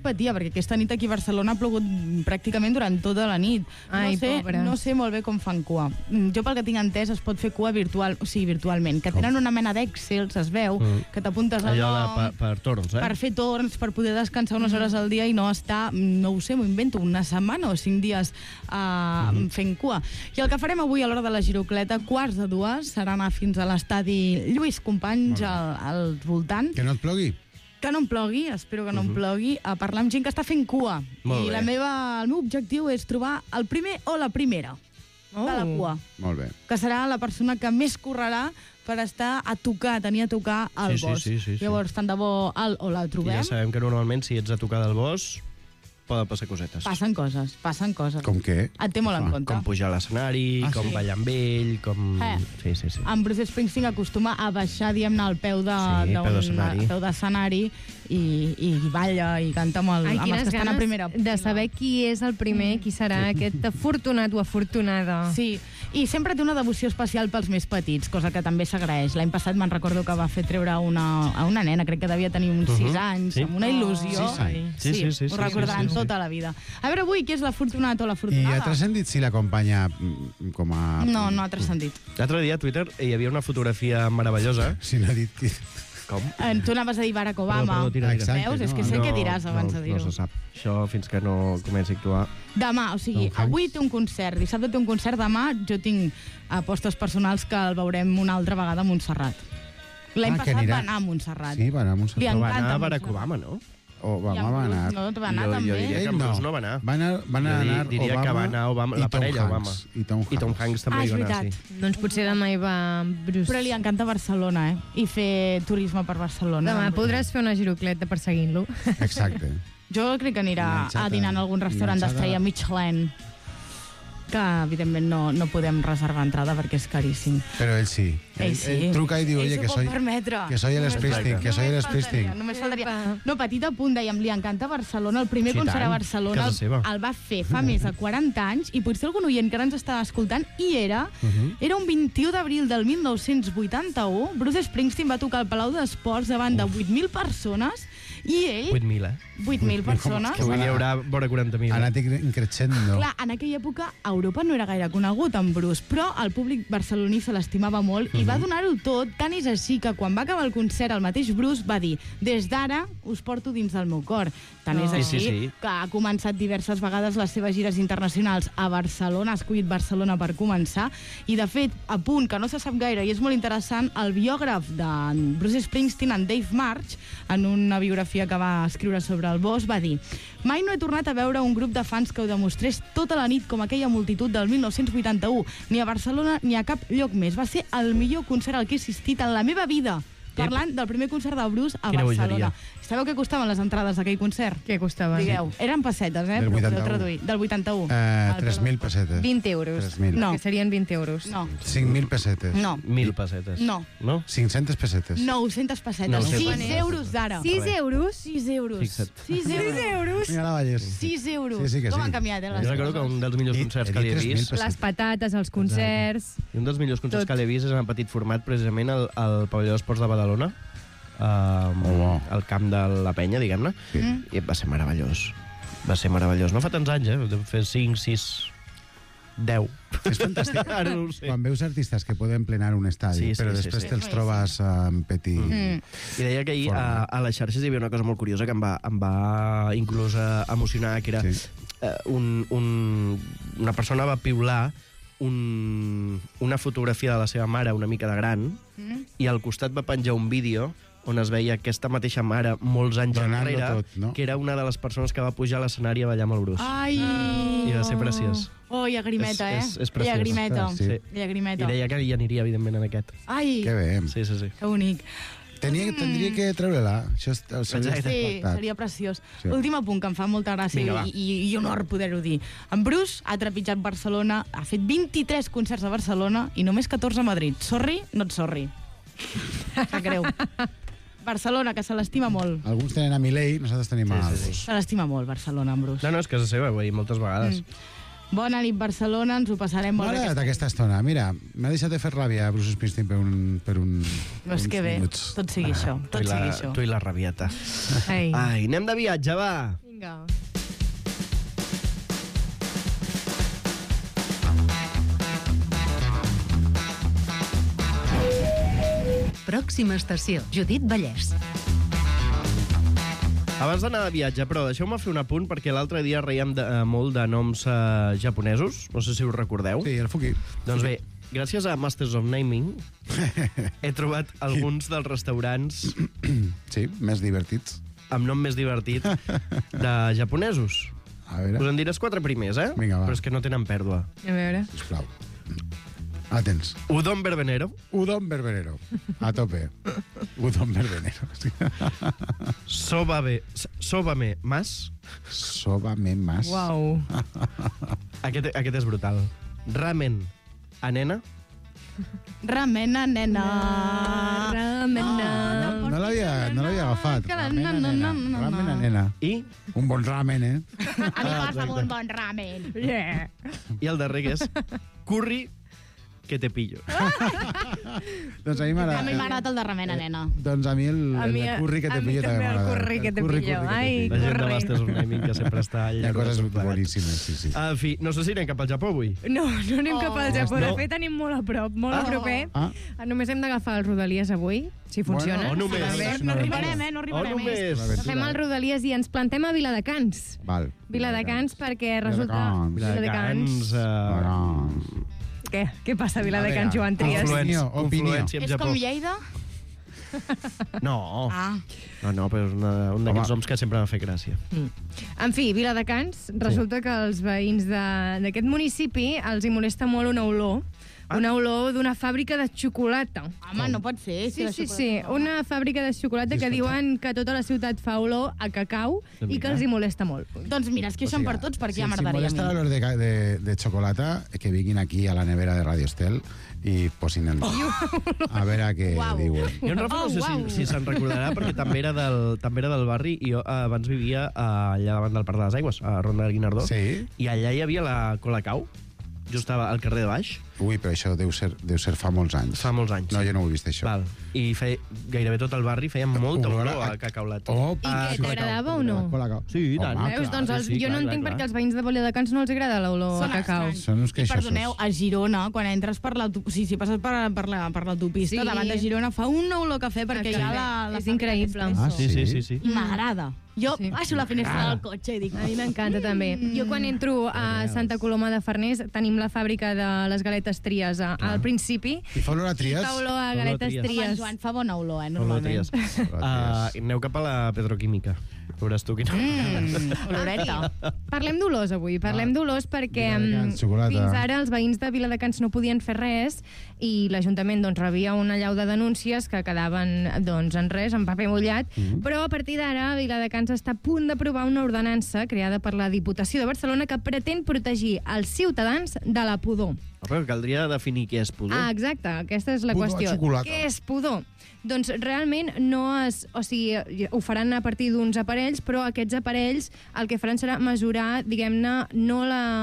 patia, perquè aquesta nit aquí a Barcelona ha plogut pràcticament durant tota la nit. No sé molt bé com fan cua. Jo pel que tinc entès es pot fer cua virtualment, que tenen una mena d'Excels, es veu, que t'apuntes al nom... per torns, per fer torns, per poder descansar unes hores al dia i no estar, no ho sé, m'ho invento, una setmana o 5 dies fent cua. I el que farem avui a l'hora de la girocleta, 1:45, serà anar fins a l'estadi Lluís Companys, al voltant. Que no et plogui. Que no em plogui, espero que no em plogui, a parlar amb gent que està fent cua. I el meu objectiu és trobar el primer o la primera de la cua. Molt bé. Que serà la persona que més correrà per estar a tocar, tenir a tocar el bosc. Sí. Llavors, tant de bo o la trobem. Ja sabem que normalment si ets a tocar del bosc poden passar cosetes. Passen coses. Com què? Et té molt en compte. Com pujar a l'escenari, com ballar amb ell, com... Sí. En Bruce Springsteen acostuma a baixar, diguem-ne, al peu d'escenari i balla i canta amb els que estan a primera. De saber qui és el primer, qui serà aquest afortunat o afortunada. Sí, i sempre té una devoció especial pels més petits, cosa que també s'agraeix. L'any passat me'n recordo que va fer treure a una nena, crec que devia tenir uns 6 anys, amb una il·lusió. Sí, ho recordaran tota la vida. A veure, avui, qui és l'afortunat o l'afortunada? I ha transcendit si l'acompanya com a... No ha transcendit. L'altre dia a Twitter hi havia una fotografia meravellosa. Si no ha dit qui... Com? Tu anaves a dir Barack Obama. Veus? És que sé què diràs abans de dir-ho. No se sap. Això fins que no comenci a actuar. Demà, o sigui, avui té un concert, dissabte té un concert, demà jo tinc apostes personals que el veurem una altra vegada a Montserrat. L'any passat va anar a Montserrat. Sí, va anar a Montserrat. Li encanta va anar a Barack Obama, no? Obama va anar. No, va anar també. Jo diria que en Bruce no va anar. Van anar diria Obama, que va anar Obama, la parella Obama. I Tom Hanks també hi va anar, veritat. sí. Doncs potser demà hi va Bruce. Però li encanta Barcelona, I fer turisme per Barcelona. Demà podràs fer una girocleta perseguint-lo. Exacte. Jo crec que anirà a dinar en algun restaurant d'estrella Michelin, que evidentment no podem reservar entrada perquè és caríssim. Però ell sí. Ell truca i diu, oye, que soy el Springsteen. Només faltaria. No, petit apunt, dèiem, li encanta Barcelona. El primer concert a Barcelona el va fer fa més de 40 anys i potser algun oient que ara ens està escoltant era un 21 d'abril del 1981. Bruce Springsteen va tocar al Palau d'Esports davant de 8.000 persones i ell... 8.000 persones. Que avui hi haurà vora 40.000. Ha anat increixendo. Clar, en aquella època a Europa no era gaire conegut en Bruce, però el públic barceloní se l'estimava molt i va donar-ho tot. Tant és així que quan va acabar el concert el mateix Bruce va dir: des d'ara us porto dins del meu cor. Tant és així que ha començat diverses vegades les seves gires internacionals a Barcelona, ha escollit Barcelona per començar, i de fet, a punt que no se sap gaire i és molt interessant, el biògraf de Bruce Springsteen, en Dave March, en una biografia que va escriure sobre el bosc, va dir: mai no he tornat a veure un grup de fans que ho demostrés tota la nit com aquella multitud del 1981, ni a Barcelona ni a cap lloc més. Va ser el millor concert al que he assistit en la meva vida. Parlant del primer concert de Bruce a Barcelona. Sabeu què costaven les entrades d'aquell concert? Què costaven? Digueu, eren pessetes, Del 81. Del 81. 3.000 pessetes. 20 euros. 3.000. No. Que serien 20 euros. No. 5.000 pessetes. No. 1.000 pessetes. No. 500 pessetes. 900 pessetes. 6 euros d'ara. 6 euros? 6 euros. Fixa't. 6 euros. Mira la Vallès. 6 euros. Sí, que Com sí. han canviat, les Jo recordo que un dels millors concerts que li he vist... Les patates, els concerts... I un dels millors concerts que l'he vist és en petit format, precisament al pavelló d'esports de Badalona, al camp de la Penya, diguem-ne, i va ser meravellós. Va ser meravellós. No fa tants anys, de fer 5, 6, 10. És fantàstic. Ara no ho sé. Quan veus artistes que poden plenar un estadi, però després te'ls trobes en petit... I deia que ahir a les xarxes hi havia una cosa molt curiosa que em va inclús emocionar, que era una persona va piular una fotografia de la seva mare una mica de gran i al costat va penjar un vídeo on es veia aquesta mateixa mare molts anys enrere, que era una de les persones que va pujar a l'escenari a ballar amb el Bruce. Ai! I va ser preciós. Oh, llagrimeta, És preciós. Llagrimeta. Sí. Llagrimeta. I deia que hi aniria, evidentment, en aquest. Ai! Que bé. Sí. Que bonic. Tindria que treure-la. Sí, seria preciós. Últim apunt, que em fa molta gràcia i honor poder-ho dir. En Bruce ha trepitjat Barcelona, ha fet 23 concerts a Barcelona i només 14 a Madrid. Sorry, no et sorry. Sap greu. Barcelona, que se l'estima molt. Alguns tenen a Milei, nosaltres tenim a Albus. Se l'estima molt, Barcelona, en Bruce. No, és casa seva, ho he dit moltes vegades. Bona nit, Barcelona, ens ho passarem molt bé. M'ha agradat aquesta estona. Mira, m'ha deixat de fer ràbia Bruce Springsteen per un no, és que bé, tot sigui això. Tu i la rabieta. Ai, anem de viatge, va! Vinga. Vinga. Pròxima estació, Judit Vallès. Abans d'anar de viatge, però deixeu-me fer un apunt, perquè l'altre dia reiem molt de noms japonesos, no sé si us recordeu. Sí, el Fuki. Doncs bé, gràcies a Masters of Naming he trobat alguns dels restaurants sí, més divertits. Amb nom més divertit de japonesos. A veure. Us en diràs 4 primers, eh? Vinga, va. Però és que no tenen pèrdua. A veure. Sisplau. Atents. Udon Berbenero. Udon Berbenero. A tope. Udon Berbenero. Sobame Mas. Sobame Mas. Uau. Aquest és brutal. Ramen Anena. Ramena, nena. Ramena. No l'havia agafat. Ramen Anena. I? Un bon ramen, eh? A mi passa un bon ramen. Yeah. I el darrer que és curri que te pillo. Doncs a mi m'agrada. A mi m'ha agradat el de ramena, nena. Doncs a mi el de curri que te pillo també m'agrada. el curri que te pillo. Ai, La gent de curri. Masters of Naming que sempre està allà. Hi ha coses boníssimes, sí, sí. En fi, no sé si anem cap al Japó avui. No anem cap al Japó. De No. fet, anem molt a prop, molt a propet. Només hem d'agafar els Rodalies avui, si funciona. Bueno, o només. és No una arribarem, aventura. no O arribarem. només. Fem el Rodalies i ens plantem a Viladecans. Val. Viladecans perquè resulta... Viladecans. Què passa a Viladecans, A veure, Joan Trias? Opinió. Confluència amb És Japó. com Lleida? No. Ah. No, però és un d'aquests noms que sempre m'ha fet gràcia. En fi, Viladecans, resulta que els veïns d'aquest municipi els hi molesta molt una olor. Una olor d'una fàbrica de xocolata. Home, no pot ser. Sí, una fàbrica de xocolata que diuen que tota la ciutat fa olor a cacau i que els hi molesta molt. Doncs mira, es queixen per tots perquè ja m'agradaria a Si molesta mi. l'olor de xocolata, que vinguin aquí a la nevera de Radio Estel i posin el... A veure què diuen. Jo en Rafa no sé si se'n recordarà, perquè també era del barri i jo abans vivia allà davant del Parc de les Aigües, a Ronda del Guinardó, Sí? i allà hi havia la Colacau, just al carrer de baix, Ui, però això deu ser fa molts anys. fa molts anys. No, jo no ho he vist, això. Val. I gairebé tot el barri feia molta olor a cacaulat. Oh, I què, t'agradava o no? Sí, i tant. Veus? Doncs sí, jo no clar, entenc clar. perquè als veïns de Viladecans no els agrada l'olor a Són cacau. estranys. Són uns I queixosos. perdoneu, a Girona, quan entres per l'autopista, si passes per l'autopista, Sí. davant de Girona fa una olor a cafè perquè hi ha la És increïble. Ah, Sí. I m'agrada. Jo Sí. baixo la finestra del cotxe i dic... A mi m'encanta també. Jo quan entro a Santa Coloma de Farners tenim la fàbrica de les galetes Tries al principi. I fa olor a tries? Fa olor a Olor a galetes Tries. Tries. Joan, fa bona olor, Olor a normalment. tries. Aneu cap a la petroquímica. Veuràs tu quina... Oloreta. Parlem d'olors avui, parlem d'olors perquè Viladecans, xocolata. fins ara els veïns de Viladecans no podien fer res i l'Ajuntament doncs, rebia una llau de denúncies que quedaven doncs, en res, en paper mullat, però a partir d'ara Viladecans està a punt d'aprovar una ordenança creada per la Diputació de Barcelona que pretén protegir els ciutadans de la pudor. Però caldria definir què és pudor. Ah, exacte, aquesta és la Pudor a qüestió. xocolata. Què és pudor? Doncs realment no es... O sigui, ho faran a partir d'uns aparells, però aquests aparells el que faran serà mesurar, diguem-ne, no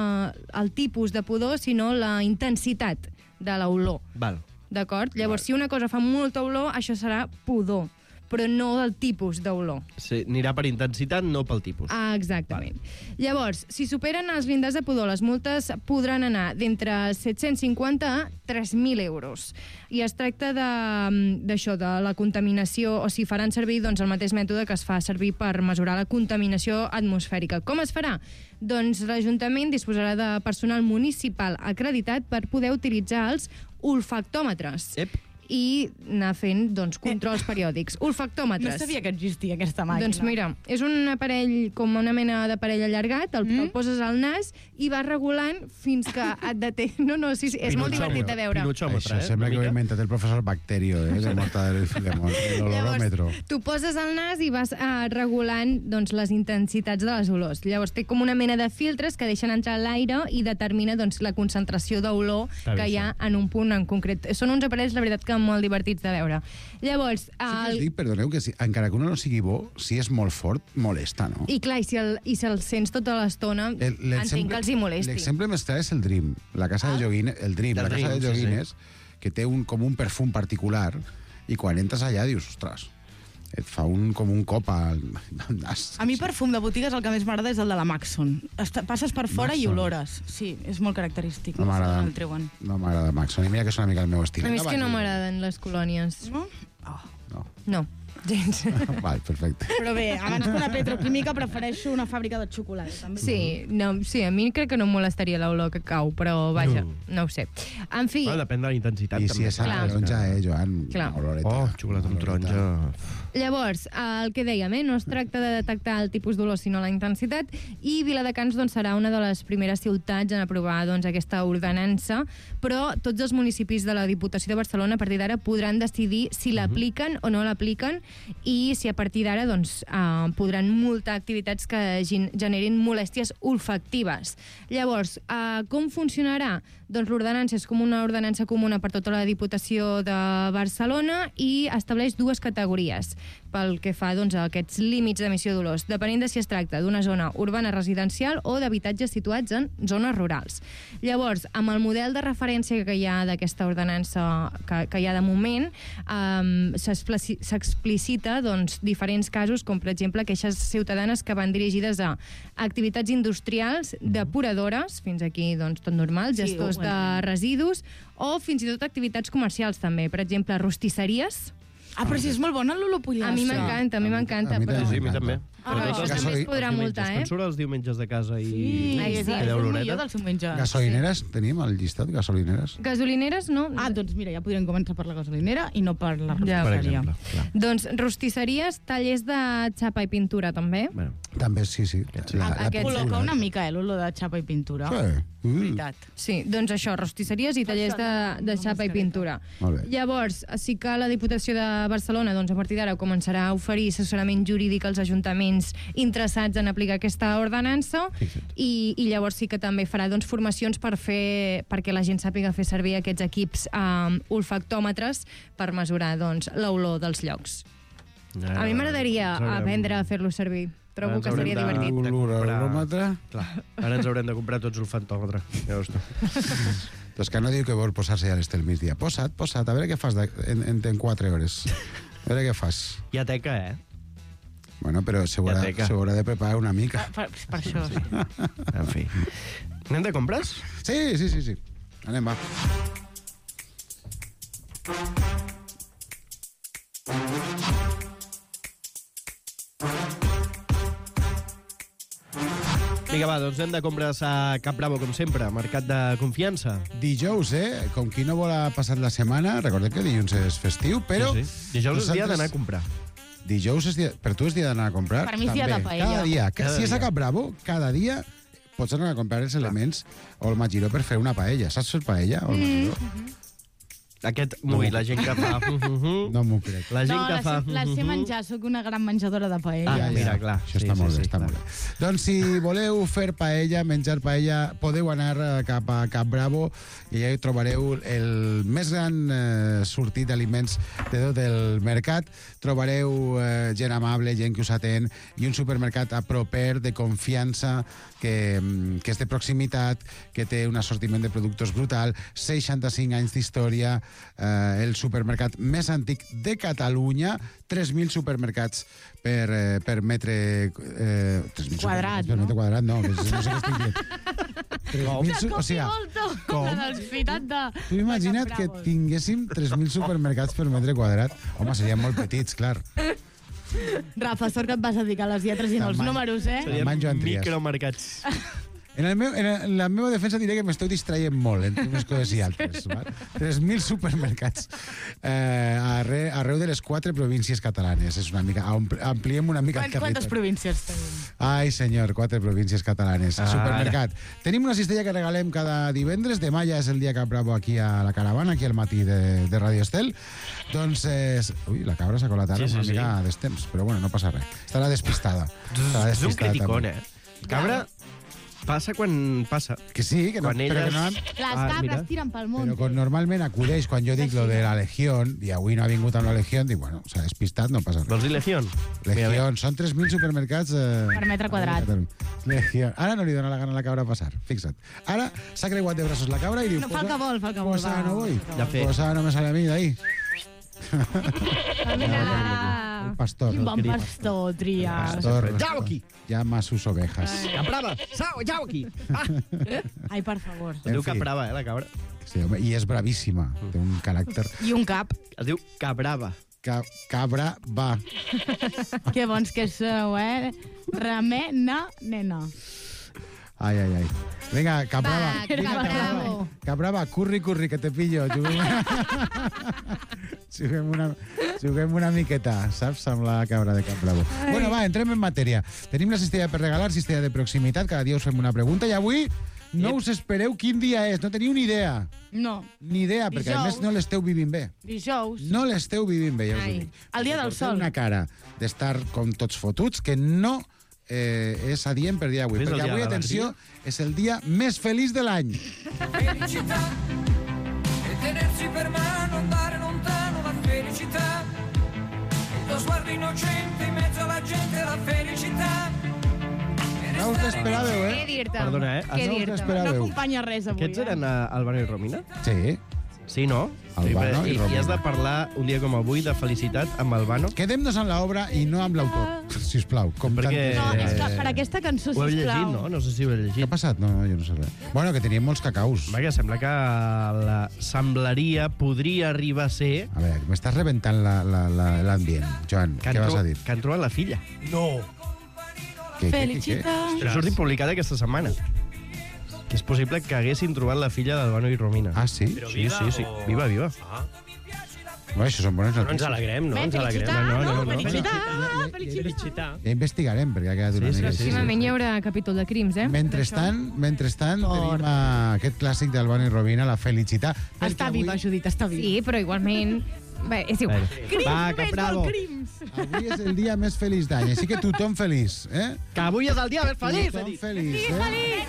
el tipus de pudor, sinó la intensitat de l'olor. Val. D'acord? Llavors, si una cosa fa molta olor, això serà pudor, però no del tipus d'olor. Sí, anirà per intensitat, no pel tipus. Ah, exactament. Llavors, si superen els llindars de pudor, les multes podran anar d'entre 750 a 3.000 euros. I es tracta d'això, de la contaminació, o si faran servir doncs, el mateix mètode que es fa servir per mesurar la contaminació atmosfèrica. Com es farà? Doncs l'Ajuntament disposarà de personal municipal acreditat per poder utilitzar els olfactòmetres. Ep. I anar fent doncs, controls periòdics. No Olfactòmetres. sabia que existia aquesta màquina. Doncs mira, és un aparell, com una mena d'aparell allargat, el poses al nas i vas regulant fins que et deté. No, sí, és molt divertit de veure. Pinotxòmetre, Això sembla que ho ha inventat el professor Bacterio, de Mortadelo i Filemón, l'oloròmetro. Tu poses el nas i vas regulant doncs, les intensitats de les olors. Llavors té com una mena de filtres que deixen entrar l'aire i determina doncs, la concentració d'olor Està bé, que hi ha en un punt en concret. Són uns aparells, la veritat, que molt divertits de veure. Llavors... Sí que us dic, perdoneu, que encara que uno no sigui bo, si és molt fort, molesta, no? I clar, i si el sents tota l'estona, entenc que els hi molesti. L'exemple més clar és el Dream, la casa de joguines, la casa de joguines, que té com un perfum particular, i quan entres allà dius, ostres, et fa com un cop al nas. A mi perfum de botigues el que més m'agrada és el de la Maxon. Passes per fora i olores. Sí, és molt característic. No m'agrada. No m'agrada Maxon. I mira que és una mica el meu estil. A mi és que no m'agraden les colònies. No? No. Gens. Val, perfecte. Però bé, abans que una petroquímica prefereixo una fàbrica de xocolata. També. Sí, a mi crec que no em molestaria l'olor que cau, però vaja, no ho sé. En fi... Depèn de la intensitat. I si és a taronja, Joan? Oh, xocolata amb taronja... Llavors, el que dèiem, no es tracta de detectar el tipus d'olor, sinó la intensitat, i Viladecans serà una de les primeres ciutats en aprovar aquesta ordenança, però tots els municipis de la Diputació de Barcelona a partir d'ara podran decidir si l'apliquen o no l'apliquen, i si a partir d'ara podran multar activitats que generin molèsties olfactives. Llavors, com funcionarà? Doncs l'ordenança és com una ordenança comuna per tota la Diputació de Barcelona i estableix dues categories pel que fa a aquests límits d'emissió d'olors, depenent de si es tracta d'una zona urbana residencial o d'habitatges situats en zones rurals. Llavors, amb el model de referència que hi ha d'aquesta ordenança que hi ha de moment, s'explicita diferents casos, com per exemple queixes ciutadanes que van dirigides a activitats industrials, depuradores, fins aquí tot normal, gestors de residus, o fins i tot activitats comercials també, per exemple, rostisseries. Però si és molt bona l'olopollastre. A mi m'encanta, A mi també. També es podrà multar, Quan surt els diumenges de casa i... Sí, és el millor del seu menjar. Gasolineres, tenim el llistat, gasolineres? Gasolineres, no. Doncs mira, ja podríem començar per la gasolinera i no per la Ja. rostisseria. Doncs rostisseries, tallers de xapa i pintura, també. També, sí. Col·loca una mica, l'olor de xapa i pintura. Sí. Veritat. Sí, doncs això, rostisseries i tallers de xapa i pintura. Molt bé. Llavors, sí que la Diputació de Barcelona, a partir d'ara, començarà a oferir assessorament jurídic als ajuntaments interessats en aplicar aquesta ordenança i llavors sí que també farà formacions perquè la gent sàpiga fer servir aquests equips olfactòmetres per mesurar l'olor dels llocs. A mi m'agradaria aprendre a fer-lo servir. Trobo que seria divertit. L'oloròmetre? Ara ens haurem de comprar tots l'olfactòmetre. Ja veus tu. Doncs que no diu que vol posar-se ja l'estel migdia. Posa't, a veure què fas en 4 hores. A veure què fas. Hi ha teca, Bueno, però s'haurà de preparar una mica. Per això, sí. En fi. Anem de compres? Sí. Anem, va. Vinga, va, doncs anem de compres a Cap Bravo, com sempre, mercat de confiança. Dijous, com qui no vol ha passat la setmana, recordem que dilluns és festiu, però... Sí. Dijous és dia d'anar a comprar. Dijous és dia... Per tu és dia d'anar a comprar? Per mi és dia de paella. Cada dia. Si és a Cap Bravo, cada dia pots anar a comprar els elements o el magiró per fer una paella. Saps fer paella o el magiró? Aquest, la gent que fa... No m'ho crec. La gent que fa... La sé menjar, sóc una gran menjadora de paella. Mira, clar. Això està molt bé, està molt bé. Doncs si voleu fer paella, menjar paella, podeu anar cap a Cap Bravo i allà hi trobareu el més gran sortit d'aliments de tot el mercat. Trobareu gent amable, gent que us atén i un supermercat a proper, de confiança, que és de proximitat, que té un assortiment de productes brutal, 65 anys d'història, el supermercat més antic de Catalunya, 3.000 supermercats per metre... 3.000 quadrat, per metre quadrat, no sé què estic dient. Tu imagina't que tinguéssim 3.000 supermercats per metre quadrat. Home, serien molt petits, clar. Rafa, sort que et vas dedicar a les lletres i no als números, Serien micromercats. En la meva defensa diré que m'esteu distraient molt entre unes coses i altres. 3.000 supermercats arreu de les 4 províncies catalanes. És una mica, ampliem una mica el territori. Quantes províncies tenim? Ai, senyor, 4 províncies catalanes. Supermercat. Tenim una cistella que regalem cada divendres. Demà ja és el dia Cap Bravo aquí a la caravana, aquí al matí de Radio Estel. Doncs, la cabra s'ha colat ara una mica d'estemps, però bueno, no passa res. Estarà despistada. És un criticón, Cabra... Passa quan passa. Que sí, que no. Quan elles... Les cabres tiren pel món. Però normalment acudeix quan jo dic lo de la Legión, i avui no ha vingut amb la Legión, dic, bueno, s'ha despistat, no passa res. Vols dir Legión? Legión, són 3.000 supermercats... Per metre quadrat. Legión. Ara no li dona la gana a la cabra a passar, fixa't. Ara s'ha creuat de braços la cabra i diu... No, fa el que vol, Pues no voy. Ja fe. Pues no me sale a mi d'ahí. El pastor. Quin bon pastor, Trias. Pastor. Jau aquí! Llama a sus ovejas. Caprava! Jau aquí! Ai, per favor. Es diu En fi. Caprava, la cabra. Sí, home, i és bravíssima. Té un caràcter... I un cap. Es diu Cabrava. Cabra va. Que bons que sou, Remena, nena. Ai, ai, ai. Vinga, Cabrava. Va, Vinga, Cabravo. Cabrava, curri, que te pillo. Juguem una miqueta, saps? Amb la cabra de Cabravo. Bueno, va, entrem en matèria. Tenim la cistella per regalar, cistella de proximitat. Cada dia us fem una pregunta i avui no us espereu quin dia és. No teniu ni idea. No. Ni idea, perquè a més no l'esteu vivint bé. Dijous. No l'esteu vivint bé, ja us ho Ai. dic. El dia del Porteu sol. una cara d'estar com tots fotuts que no és adient per dia avui. És el Perquè dia avui, de atenció, és el dia més feliç de l'any. Felicità e tenersi per mano, andare lontano, la felicità. Il tuo sguardo innocente in mezzo alla gente, la felicità. No us l'esperàveu, Què dir-te? Perdona, Què no us dir-te? No l'esperàveu. acompanya res avui. Aquests eren Albano i Romina? Sí. Sí, no? Albano i Romina. I has de parlar un dia com avui de felicitat amb Albano? Quedem-nos en l'obra i no amb l'autor, sisplau. Com Perquè- No, és que tantes- per aquesta cançó, Ho heu llegit, sisplau. no? No sé si ho heu Què llegit. ha passat? No, jo no sé res. Bueno, que teníem molts cacaus. Va, que sembla que la semblaria, podria arribar a ser A veure, m'estàs rebentant l'ambient. Joan, que què vas a dir? han trobat la filla. Què? Felicitat. Això ha sortit publicat aquesta setmana. Que és possible que haguessin trobat la filla d'Albano i Romina. Ah, sí? Sí, sí, sí. Viva, viva. Bueno, això són bones No ens notícies. alegrem, no? Ens alegrem. Felicitat, No. felicitat. Ja investigarem, perquè ha quedat una Sí, mica sí, així. Pròximament hi haurà capítol de crims, Mentrestant, tenim aquest clàssic d'Albano i Romina, la felicitat. Està viva, Judit, està viva. Sí, però igualment... Bé, és igual. Crims, Va, només Capravo. vol crims. Avui és el dia més feliç d'any, així que tothom feliç, eh? Que avui és el dia més feliç, he Tothom dit. feliç, eh?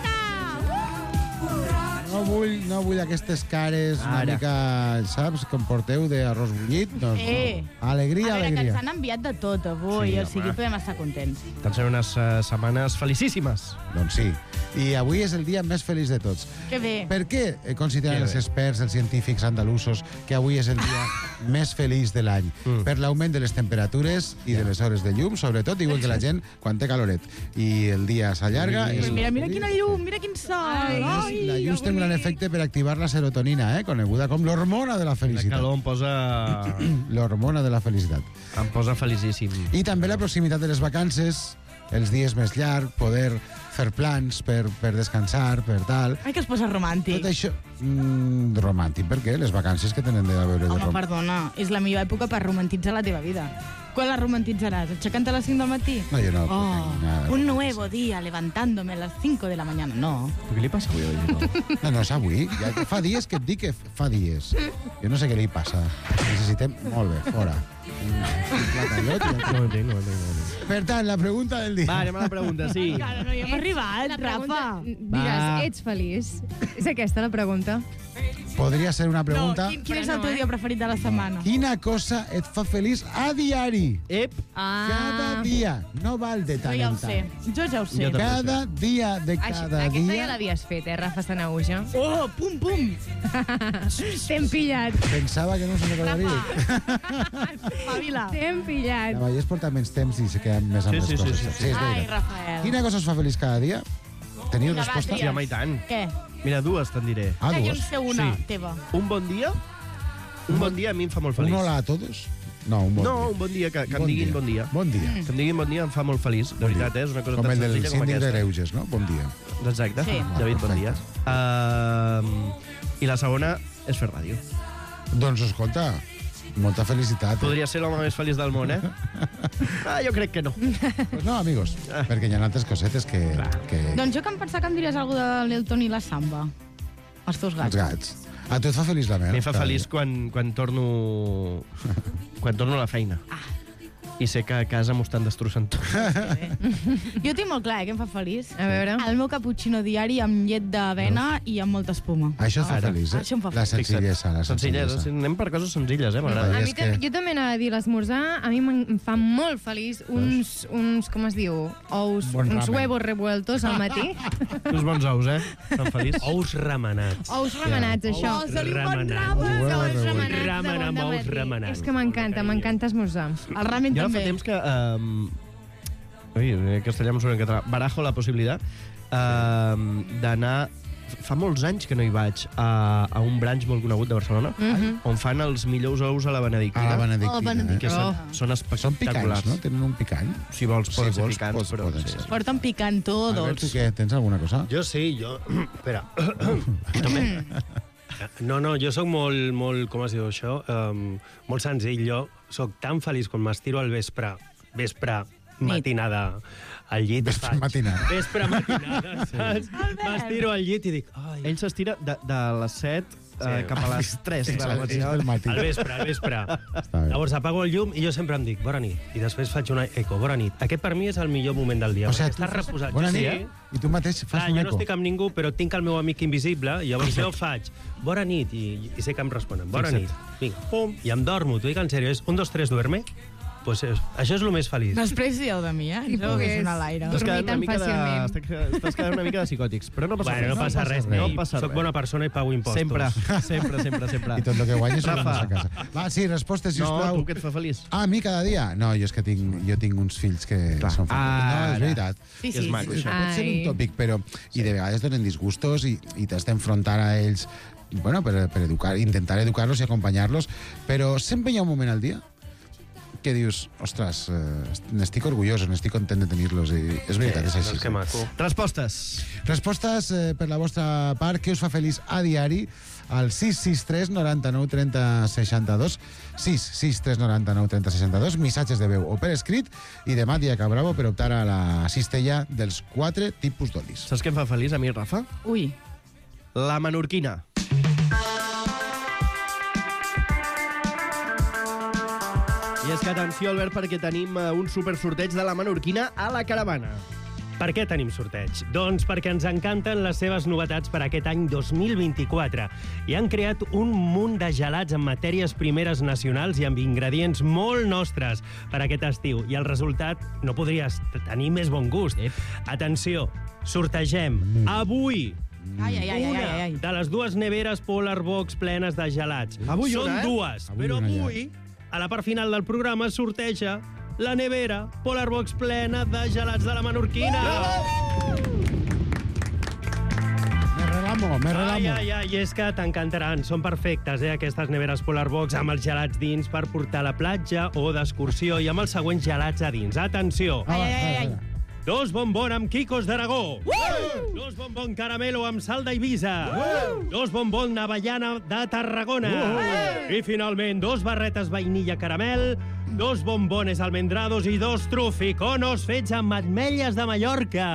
No vull aquestes cares una Ara. mica, saps, com porteu d'arròs bullit. Doncs no. Alegria, A veure, que alegria. ens han enviat de tot avui, Sí, o sigui, home. podem estar contents. Estan sent unes setmanes felicíssimes. Doncs sí. I avui és el dia més feliç de tots. Que bé. Per què consideren els experts, els científics andalusos, que avui és el dia més feliç de l'any? Per l'augment de les temperatures i de les hores de llum, sobretot, diuen que la gent, quan té caloret i el dia s'allarga... Pues mira quina llum, mira quin sol. Ai, La llum té un gran efecte per activar la serotonina, coneguda com l'hormona de la La felicitat. calor L'hormona de la felicitat. em posa felicíssim. I també la proximitat de les vacances, els dies més llargs, poder fer plans per descansar, per tal... Ai, que es posa romàntic. Tot això... romàntic, per què? Les vacances que tenen de veure de Home, perdona, és la millor època per romantitzar la teva vida. Quan la romantitzaràs? Aixecant-te a les 5 del matí? No, jo no. Oh, nada. un nuevo día levantándome a las 5 de la mañana. No. Què li passa avui a la No, és avui. Ja fa dies que et dic que fa dies. Jo no sé què li passa. Necessitem... Molt bé, fora. No ho entenc. Per tant, la pregunta del dia. Va, anem a la pregunta, sí. Encara no hi hem arribat, La Rafa. pregunta, diràs, Va. ets feliç? És aquesta la pregunta? Podria ser una pregunta... No, quin és el teu dia preferit de la setmana? Quina cosa et fa feliç a diari? Ep, Cada dia. No val de Jo tant ja en ho sé. tant. Jo ja ho sé. Jo també. Cada dia de cada Aquesta ja dia... l'havies fet, Rafa Sanauja? Oh, pum, pum. T'hem pillat. Pensava que no se m'agradaria. Espavila. T'hem pillat. La Vallès porta menys temps i se queden més amb Sí, les sí, sí, coses. sí, sí. és Ai, veritat. Rafael. Quina cosa us fa feliç cada dia? Teniu Vinga, va, resposta? tria. sí, home, i tant. Què? Mira, dues te'n diré. Ah, Jo en dues. sé una Sí. teva. Un bon dia a mi em fa molt Un feliç. hola a todos? No, un bon No, dia. un bon dia, que em diguin bon dia. Bon dia. Que em diguin bon dia em fa molt feliç, de veritat, és una cosa Com tan el del senzilla com síndic de aquesta. Greuges, no? Bon dia. Exacte, Sí. David, bon Perfecte. dia. I la segona és fer ràdio. Doncs escolta, molta felicitat. Podria ser l'home més feliç del món, eh? Jo crec que no. Pues no, amigos, perquè hi ha altres cosetes que... Doncs jo que em pensava que em diries alguna de l'Elton i la Samba. Els teus Els gats. gats. A tu et fa feliç la mel? A mi em fa feliç quan torno a la feina. I sé que a casa m'ho estan destrossant tot. Jo tinc molt clar, què em fa feliç? A veure. El meu cappuccino diari amb llet d'avena i amb molta espuma. Això et fa feliç, eh? Això em fa La feliç. senzillesa. Anem per coses senzilles, m'agrada. Vale. A mi és que- jo també anava a dir l'esmorzar, a mi em fa molt feliç uns com es diu, ous, Bon uns ramen. huevos revueltos al matí. Uns bons ous, Tan feliç. Ous remenats. Ous remenats, això. Oh, se li pot remenat. ramen. Ous remenats. Ramen amb de bon ous dematí. remenats. És que m'encanta esmorzar. El ramen Jo fa també. temps que... Ui, en castellà em surt en català. Barajo la possibilitat d'anar... Fa molts anys que no hi vaig a un branch molt conegut de Barcelona, on fan els millors ous a la benedictina. A la benedictina. Oh, benedictina. Que són Són espectaculars. picants, no? Tenen un picant. Si vols, poden ser vols, picants, però... poden sí. ser. Porten picantó, Albert, tu dolç. què? Tens alguna cosa? Jo sí, jo... Espera. No, jo sóc molt, com es diu això? Molt senzill. Jo sóc tan feliç quan m'estiro al vespre, matinada, al llit. Vespre matinada. Vespre matinada, saps? M'estiro al llit i dic... Ai, Ell s'estira de les 7 cap a les 3 de la És matinada. del matí. al vespre. Està bé. Llavors apago el llum i jo sempre em dic bona nit. I després faig una eco, bona nit. Aquest per mi és el millor moment del dia. O sigui, perquè estàs reposat. Bona Jo nit, sí. I tu mateix fas Clar, un jo no eco. estic amb ningú, però tinc el meu amic invisible, i llavors jo faig bona nit, i sé que em responen bona Fixa't. nit. Vinga, pum, i em dormo. T'ho dic en sèrio, és 1, 2, 3, duerme. Pues això és el més feliç. Després dieu de mi, Si Això que és pogués. una l'aire. Estàs quedant una tan mica fàcilment. estàs quedant una mica de psicòtics, però no passa Bueno, res. no passa res, No Ney. passa Soc res. bona persona i pago impostos. Sempre. I tot el que guanyes ho Rafa. dones a casa. Va, sí, respostes, No, sisplau. tu què et fa feliç? Ah, a mi cada dia? No, jo és que jo tinc uns fills que són fantàstics. No, és veritat. Sí, És maco, això. Pot ser un Ai. tòpic, però... I de vegades donen disgustos i t'has d'enfrontar a ells, bueno, per intentar educar-los i acompanyar-los, però sempre hi ha un moment al dia que dius, ostres, n'estic orgullós, n'estic content de tenir-los, i és veritat, és així. Doncs que maco. Respostes. Respostes per la vostra part, què us fa feliç a diari? Al 663 99 30 62, 663 99 30 62, missatges de veu o per escrit, i demà dia que bravo per optar a la cistella dels 4 tipus d'olis. Saps què em fa feliç a mi, Rafa? Ui. La menorquina. I és que atenció, Albert, perquè tenim un supersorteig de la menorquina a la caravana. Per què tenim sorteig? Doncs perquè ens encanten les seves novetats per aquest any 2024 i han creat un munt de gelats amb matèries primeres nacionals i amb ingredients molt nostres per aquest estiu, i el resultat no podria tenir més bon gust. Atenció, sortegem avui Ai. de les 2 neveres Polar Box plenes de gelats. Avui Són una, 2, Avui però una ja. avui, a la part final del programa, sorteja la nevera Polar Box plena de gelats de la menorquina. Me relamo. Ai, és que t'encantaran. Són perfectes, aquestes neveres Polar Box amb els gelats dins per portar a la platja o d'excursió i amb els següents gelats a dins. Atenció! Ai. 2 bombon amb quicos d'Aragó. 2 bombon caramelo amb sal d'Eivissa. 2 bombon avellana de Tarragona. I finalment 2 barretes vainilla caramel, 2 bombones almendrados i 2 truficonos fets amb ametlles de Mallorca.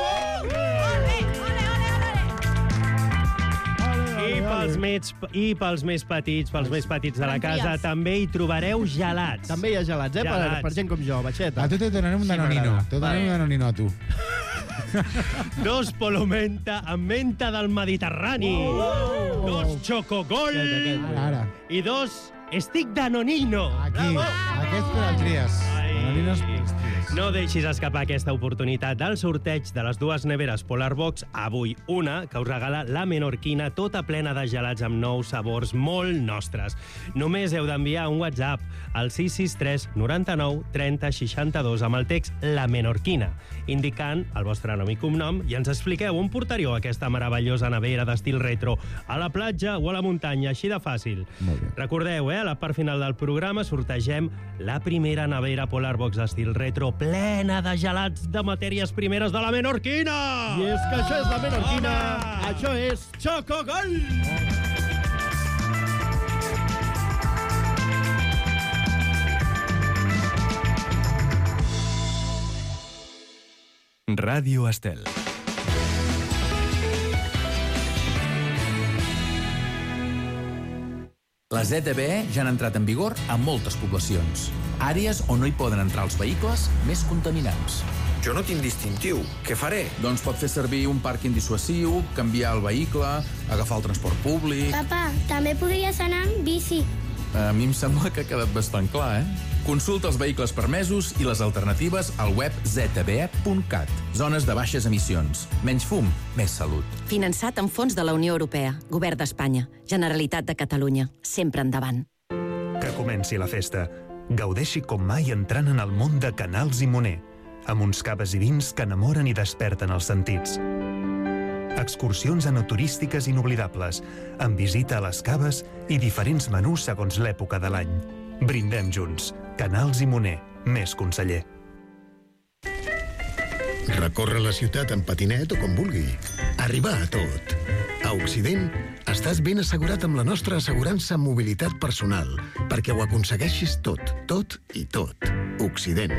I pels més petits de la casa, també hi trobareu gelats. També hi ha gelats, Gelats. per gent com jo, baixeta. A tu te donarem un danonino. m'agrada. Te donarem un danonino a tu. 2 polomenta amb menta del Mediterrani. 2 chocogol. Ara. I 2 stick danonino. Aquí. Aquests per al Trias. Danoninos per als Trias. No deixis escapar aquesta oportunitat del sorteig de les 2 neveres Polar Box. Avui una, que us regala la menorquina, tota plena de gelats amb nous sabors molt nostres. Només heu d'enviar un WhatsApp al 663 99 30 62 amb el text La Menorquina, indicant el vostre nom i cognom, i ens expliqueu on portaríeu aquesta meravellosa nevera d'estil retro, a la platja o a la muntanya, així de fàcil. Molt bé. Recordeu, a la part final del programa sortegem la primera nevera Polar Box d'estil retro plena de gelats de matèries primeres de la Menorquina! I és que això és la menorquina, Home! això és Chocogol! Ràdio Estel. Les ZTE ja han entrat en vigor a moltes poblacions. Àrees on no hi poden entrar els vehicles més contaminants. Jo no tinc distintiu. Què faré? Doncs pot fer servir un pàrquing dissuasiu, canviar el vehicle, agafar el transport públic... Papa, també podries anar amb bici. A mi em sembla que ha quedat bastant clar, Consulta els vehicles permesos i les alternatives al web ztbe.cat. Zones de baixes emissions. Menys fum, més salut. Finançat amb fons de la Unió Europea. Govern d'Espanya. Generalitat de Catalunya. Sempre endavant. Que comenci la festa. Gaudeixi com mai entrant en el món de Canals i Moner, amb uns caves i vins que enamoren i desperten els sentits. Excursions enoturístiques inoblidables, amb visita a les caves i diferents menús segons l'època de l'any. Brindem junts. Canals i Moner, més conseller. Recorre la ciutat en patinet o com vulgui. Arribar a tot. A Occident, estàs ben assegurat amb la nostra assegurança en mobilitat personal, perquè ho aconsegueixis tot, tot i tot. Occident.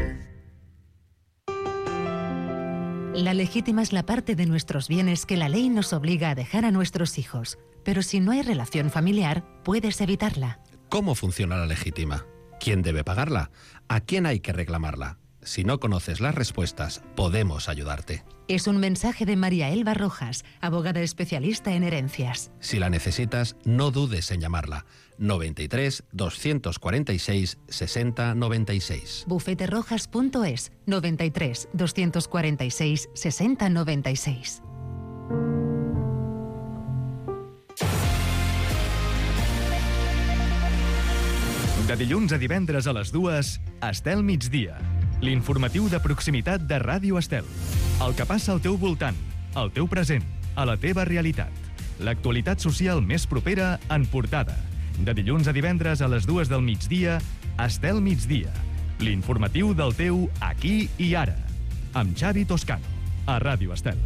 La legítima es la parte de nuestros bienes que la ley nos obliga a dejar a nuestros hijos. Pero si no hay relación familiar, puedes evitarla. ¿Cómo funciona la legítima? ¿Quién debe pagarla? ¿A quién hay que reclamarla? Si no conoces las respuestas, podemos ayudarte. Es un mensaje de María Elba Rojas, abogada especialista en herencias. Si la necesitas, no dudes en llamarla. 93 246 60 96. Bufeterojas.es 93 246 60 96. De dilluns a divendres a les 2, Estel Migdia. L'informatiu de proximitat de Ràdio Estel. El que passa al teu voltant, al teu present, a la teva realitat. L'actualitat social més propera en portada. De dilluns a divendres a les 2 del migdia, Estel Migdia. L'informatiu del teu aquí i ara. Amb Xavi Toscano, a Ràdio Estel.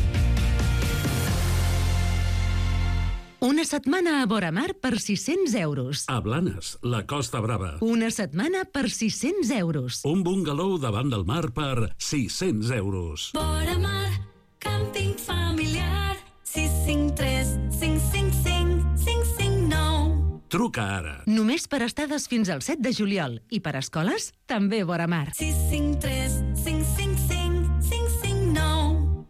Una setmana a Boramar per 600 euros. A Blanes, la Costa Brava. Una setmana per 600 euros. Un bungalow davant del mar per 600 euros. Boramar, càmping familiar, 653 555 559. Truca ara. Només per estades fins al 7 de juliol. I per escoles, també Boramar. 653 555 559.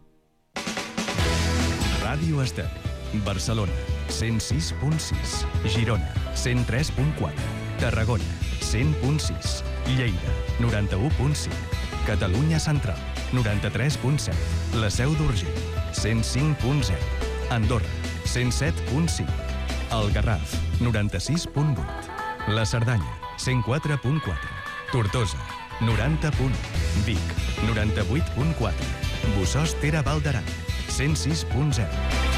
Ràdio Estel. Barcelona, 106.6. Girona, 103.4. Tarragona, 100.6. Lleida, 91.5. Catalunya Central, 93.7. La Seu d'Urgell, 105.0. Andorra, 107.5. El Garraf, 96.8. La Cerdanya, 104.4. Tortosa, 90.1. Vic, 98.4. Bossòst-Tere Val d'Aran, 106.0.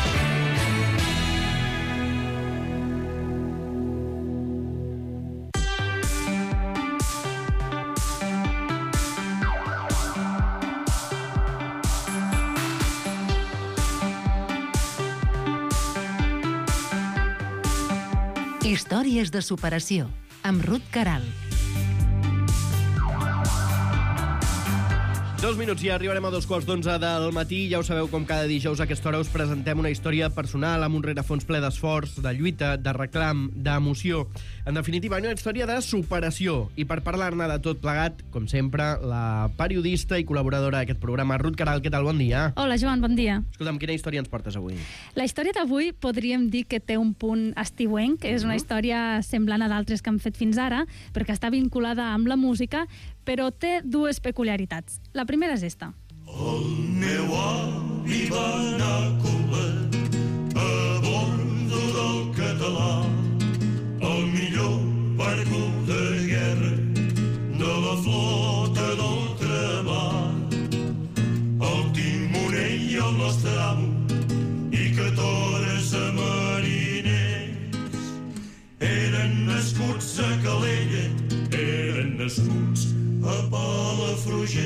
Històries de superació, amb Ruth Caral. 2 minuts i arribarem a 2:15 del matí. Ja ho sabeu, com cada dijous a aquesta hora us presentem una història personal amb un rerefons ple d'esforç, de lluita, de reclam, d'emoció. En definitiva, una història de superació. I per parlar-ne de tot plegat, com sempre, la periodista i col·laboradora d'aquest programa, Ruth Caral. Què tal? Bon dia. Hola, Joan, bon dia. Escolta'm, quina història ens portes avui? La història d'avui podríem dir que té un punt estiuenc. És una història semblant a d'altres que hem fet fins ara, perquè està vinculada amb la música, però té dues peculiaritats. La primera és esta. El meu avi va anar a Cuba a bordo del català, el millor barco de guerra de la flota d'ultramar, el timoner i el nostre amo i 14 mariners eren nascuts a Calella, eren nascuts a Palafrugell.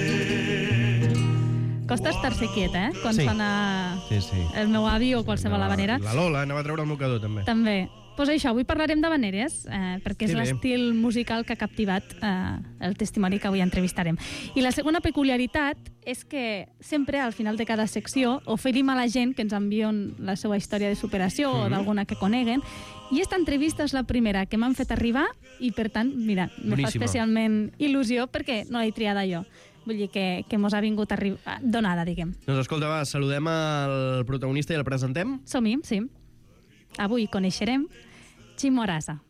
Costa estar-se quiet, quan Sí. sona Sí. el meu avi o qualsevol habanera. La Lola anava a treure el mocador, també. També. Doncs això, avui parlarem d'havaneres, perquè és l'estil musical que ha captivat el testimoni que avui entrevistarem. I la segona peculiaritat és que sempre, al final de cada secció, oferim a la gent que ens envien la seva història de superació o d'alguna que coneguen, i esta entrevista és la primera que m'han fet arribar i, per tant, mira, me fa especialment il·lusió perquè no l'he triada jo. Vull dir que mos ha vingut donada, diguem. Doncs escolta, va, saludem el protagonista i el presentem? Som-hi, sí. Avui coneixerem Chimo Arasa.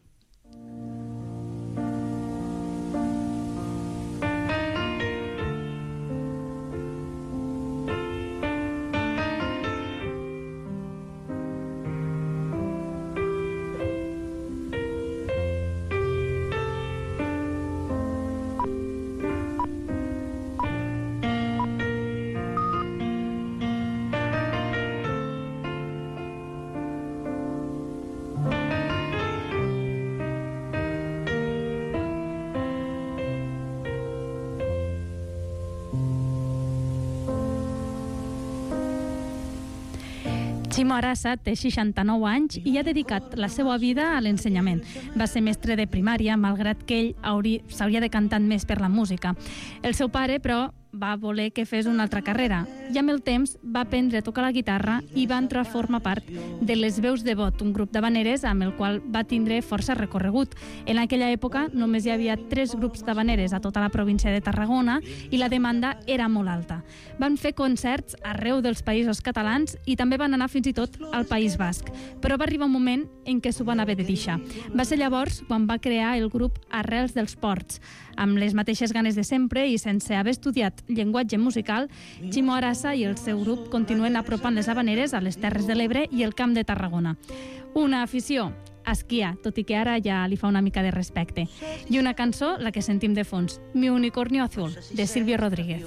Chimo Arasa té 69 anys i ha dedicat la seva vida a l'ensenyament. Va ser mestre de primària, malgrat que ell s'hauria decantat més per la música. El seu pare, però, va voler que fes una altra carrera i amb el temps va aprendre a tocar la guitarra i va entrar a formar part de Les Veus de Bot, un grup d'havaneres amb el qual va tindre força recorregut. En aquella època només hi havia 3 grups d'havaneres a tota la província de Tarragona i la demanda era molt alta. Van fer concerts arreu dels països catalans i també van anar fins i tot al País Basc, però va arribar un moment en què s'ho van haver de deixar. Va ser llavors quan va crear el grup Arrels dels Ports. Amb les mateixes ganes de sempre i sense haver estudiat llenguatge musical, Chimo Arasa i el seu grup continuen apropant les havaneres a les Terres de l'Ebre i el Camp de Tarragona. Una afició a esquiar, tot i que ara ja li fa una mica de respecte. I una cançó, la que sentim de fons, Mi unicornio azul, de Silvio Rodríguez.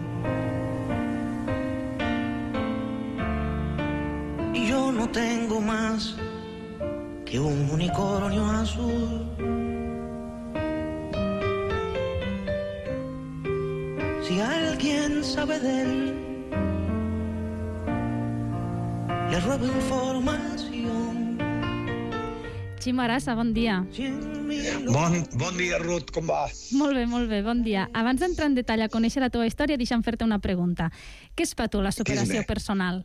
Yo no tengo más que un unicornio azul. Si alguien sabe de él, le robo información. Chimo Arasa, bon dia. Bon dia, Ruth, com va? Molt bé, bon dia. Abans d'entrar en detall a conèixer la teva història, deixa'm fer-te una pregunta. Què és per tu la superació personal?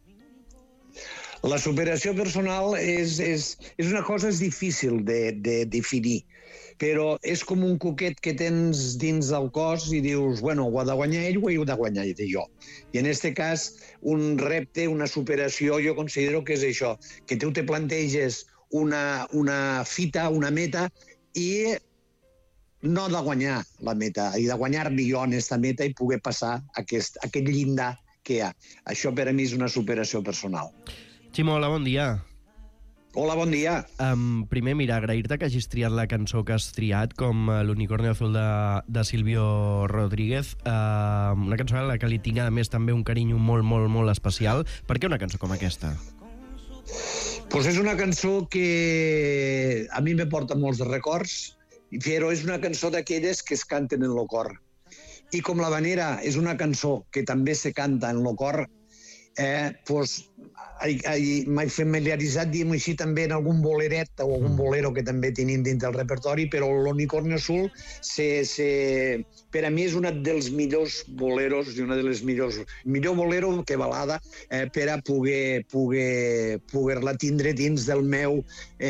La superació personal és una cosa difícil de definir, però és com un coquet que tens dins del cos i dius, bueno, ho ha de guanyar ell o ho he de guanyar jo. I en aquest cas, un repte, una superació, jo considero que és això, que tu te planteges una fita, una meta, i no de guanyar la meta, i de guanyar-me jo en aquesta meta i poder passar aquest llindar que hi ha. Això per a mi és una superació personal. Chimo, hola, bon dia. Hola, bon dia. Primer, mira, agrair-te que hagis triat la cançó que has triat, com l'Unicornio Azul de Silvio Rodríguez, una cançó a la que li tinc, a més, també un carinyo molt, molt, molt especial. Per què una cançó com aquesta? Pues és una cançó que a mi me porta molts records, però és una cançó d'aquelles que es canten en el cor. I com l'havanera és una cançó que també se canta en el cor, pues m'he familiaritzat, diguem així, també en algun boleret o algun bolero que també tenim dins del repertori, però l'Unicornio Azul per a mi és un dels millors boleros i una de les millor bolero que balada per a poder-la tindre dins del meu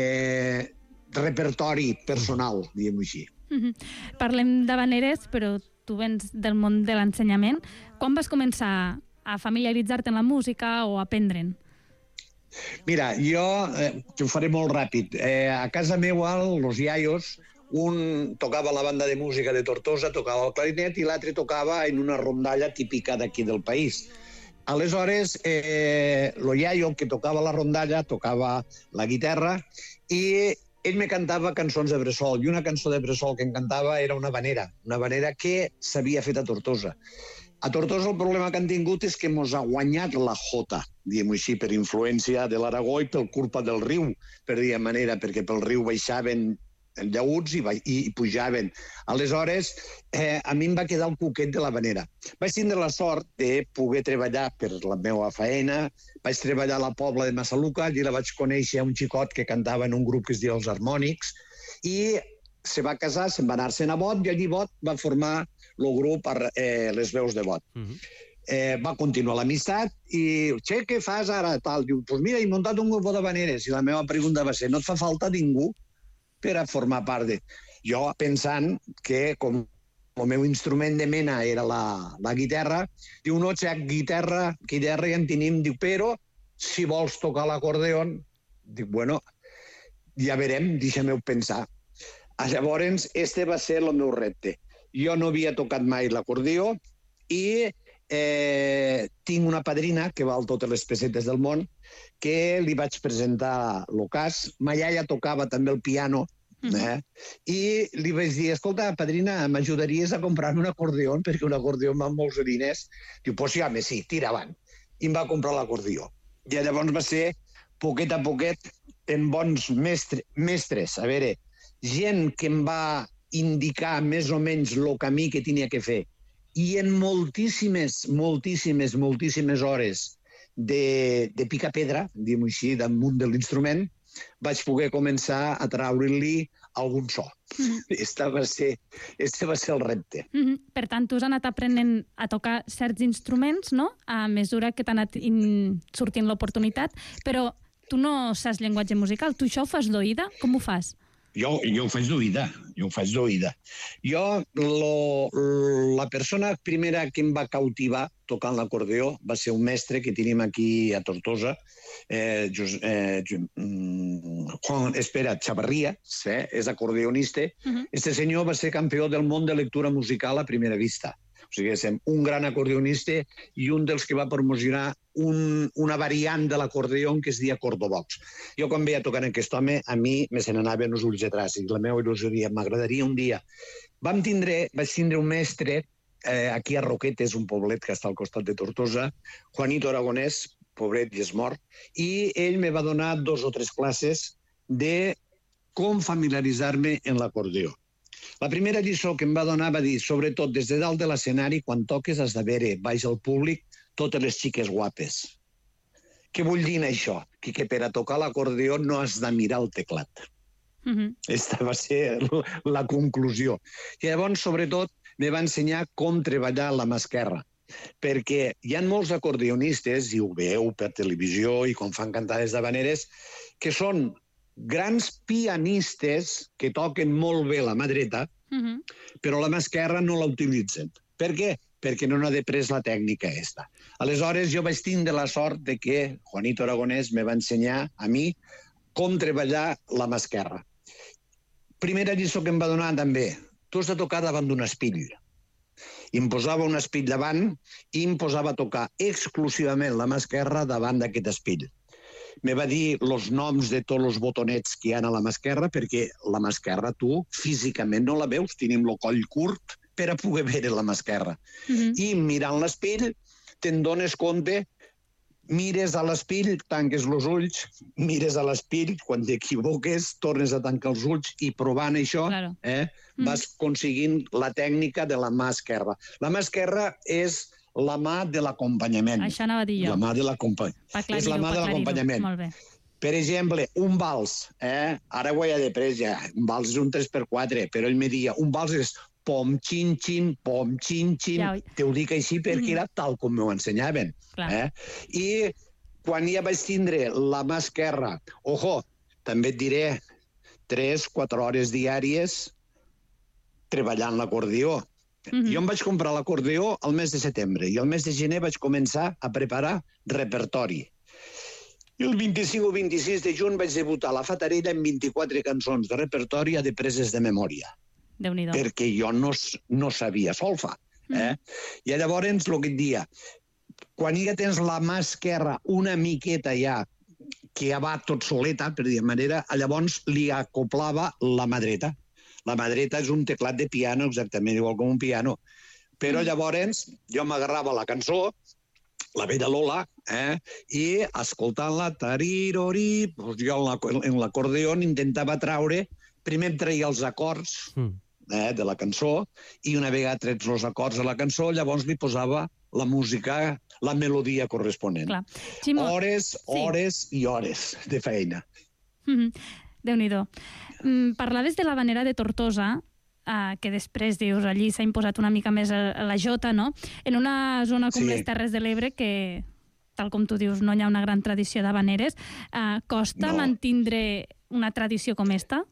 repertori personal, diguem així. Parlem d'havaneres, però tu vens del món de l'ensenyament. Quan vas començar a familiaritzar-te amb la música o a aprendre'n? Mira, jo ho faré molt ràpid. A casa meva, los iaios, un tocava la banda de música de Tortosa, tocava el clarinet, i l'altre tocava en una rondalla típica d'aquí del país. Aleshores, el iaio que tocava la rondalla tocava la guitarra i ell me cantava cançons de bressol, i una cançó de bressol que em cantava era una havanera que s'havia fet a Tortosa. A Tortosa el problema que han tingut és que mos ha guanyat la jota, diguem-ho així, per influència de l'Aragó i per culpa del riu, per dir manera, perquè pel riu baixaven llaüts i pujaven. Aleshores, a mi em va quedar el cuquet de l'havanera. Vaig tindre la sort de poder treballar per la meva feina, vaig treballar a la Pobla de Massaluca, allí la vaig conèixer un xicot que cantava en un grup que es diu Els Harmònics, i se va casar, se'n va anar-se'n a Bot, i allí Bot va formar el grup Les Veus de Bot. Va continuar l'amistat i, che, què fas ara? Diu, pues mira, he muntat un grup d'havaneres. I la meva pregunta va ser, no et fa falta ningú per a formar part de... Jo pensant que com el meu instrument de mena era la guitarra, diu, no, xac, guitarra ja en tenim, diu, però si vols tocar l'acordeon, dic, bueno, ja verem, deixa-m'ho pensar. Llavors, este va ser el meu repte. Jo no havia tocat mai l'acordió i tinc una padrina que val totes les pessetes del món, que li vaig presentar el cas. Ma iaia tocava també el piano, i li vaig dir, escolta, padrina, m'ajudaries a comprar-me un acordió, perquè un acordió va molts diners. Diu, pues sí, home, sí, tira avant. I em va comprar l'acordió. I llavors va ser, poquet a poquet, en bons mestres. A veure, gent que em va indicar més o menys el camí que tenia que fer. I en moltíssimes hores de picar pedra, diguem-ho així, damunt de l'instrument, vaig poder començar a traure-li algun so. Este va ser el repte. Per tant, tu has anat aprenent a tocar certs instruments, no?, a mesura que t'ha anat sortint l'oportunitat, però tu no saps llenguatge musical. Tu això ho fas d'oïda? Com ho fas? Jo ho faig d'oïda, la persona primera que em va cautivar tocant l'acordeó va ser un mestre que tenim aquí a Tortosa, Chavarria, és acordeonista. Este senyor va ser campió del món de lectura musical a primera vista. O sigui, és un gran acordeonista i un dels que va promocionar una variant de l'acordeó que es deia Cordobox. Jo quan veia tocant aquest home, a mi me se n'anaven els ulls de traç i la meva il·lusió dia, m'agradaria un dia. Vaig tindre un mestre aquí a Roquetes, un poblet que està al costat de Tortosa, Juanito Aragonès, pobret i és mort, i ell me va donar 2 o 3 classes de com familiaritzar-me en l'acordeó. La primera lliçó que em va donar va dir, sobretot des de dalt de l'escenari, quan toques has de veure baix al públic totes les xiques guapes. Què vull dir això? Que per a tocar l'acordeó no has de mirar el teclat. Aquesta va ser la conclusió. I llavors, sobretot, me va ensenyar com treballar la mà esquerra, perquè hi ha molts acordeonistes, i ho veieu per televisió i com fan cantades d'havaneres, que són grans pianistes que toquen molt bé la mà dreta, però la mà esquerra no la utilitzen. Per què? Perquè no n'ha després la tècnica aquesta. Aleshores, jo vaig tindre la sort de que Juanito Aragonès me va ensenyar a mi com treballar la mà esquerra. Primera lliçó que em va donar també, tu has de tocar davant d'un espill. I em posava un espill davant i em posava a tocar exclusivament la mà esquerra davant d'aquest espill. Me va dir els noms de tots els botonets que hi ha a la mà esquerra, perquè la mà esquerra tu físicament no la veus, tenim el coll curt per a poder veure la mà esquerra. I mirant l'espill te'n dones compte, mires a l'espill, tanques els ulls, mires a l'espill, quan t'equivoques tornes a tancar els ulls i provant això vas aconseguint la tècnica de la mà esquerra. La mà esquerra és la mà de l'acompanyament. Això anava a dir jo. La mà de l'acompanyament. És la mà de l'acompanyament. Molt bé. Per exemple, un vals, ara ho he après ja, un vals és un 3x4, però ell me deia, un vals és pom, xin, xin, pom, xin, xin. Te ho dic així perquè era tal com m'ho ensenyaven. I quan ja vaig tindre la mà esquerra, ojo, també et diré, 3-4 hores diàries treballant l'acordió. Jo em vaig comprar l'acordeó al mes de setembre i al mes de gener vaig començar a preparar repertori. I el 25 o 26 de juny vaig debutar a la Fatarella amb 24 cançons de repertori apreses de memòria. Déu-n'hi-do. Perquè jo no sabia solfa. I llavors el que et dia, quan ja tens la mà esquerra una miqueta ja, que ja va tot soleta, per dir manera, llavors li acoplava la mà dreta. La mà dreta és un teclat de piano, exactament igual com un piano. Però llavors jo m'agarrava la cançó, la vella Lola, i escoltant-la, tarirori, jo en l'acordeó intentava traure primer em treia els acords de la cançó, i una vegada trets els acords de la cançó, llavors li posava la música, la melodia corresponent. Hores i hores de feina. Déu-n'hi-do. Parlaves de l'Havanera de Tortosa, que després, dius, allí s'ha imposat una mica més la jota, no? En una zona com les Terres de l'Ebre, que, tal com tu dius, no hi ha una gran tradició d'havaneres, costa mantindre una tradició com esta?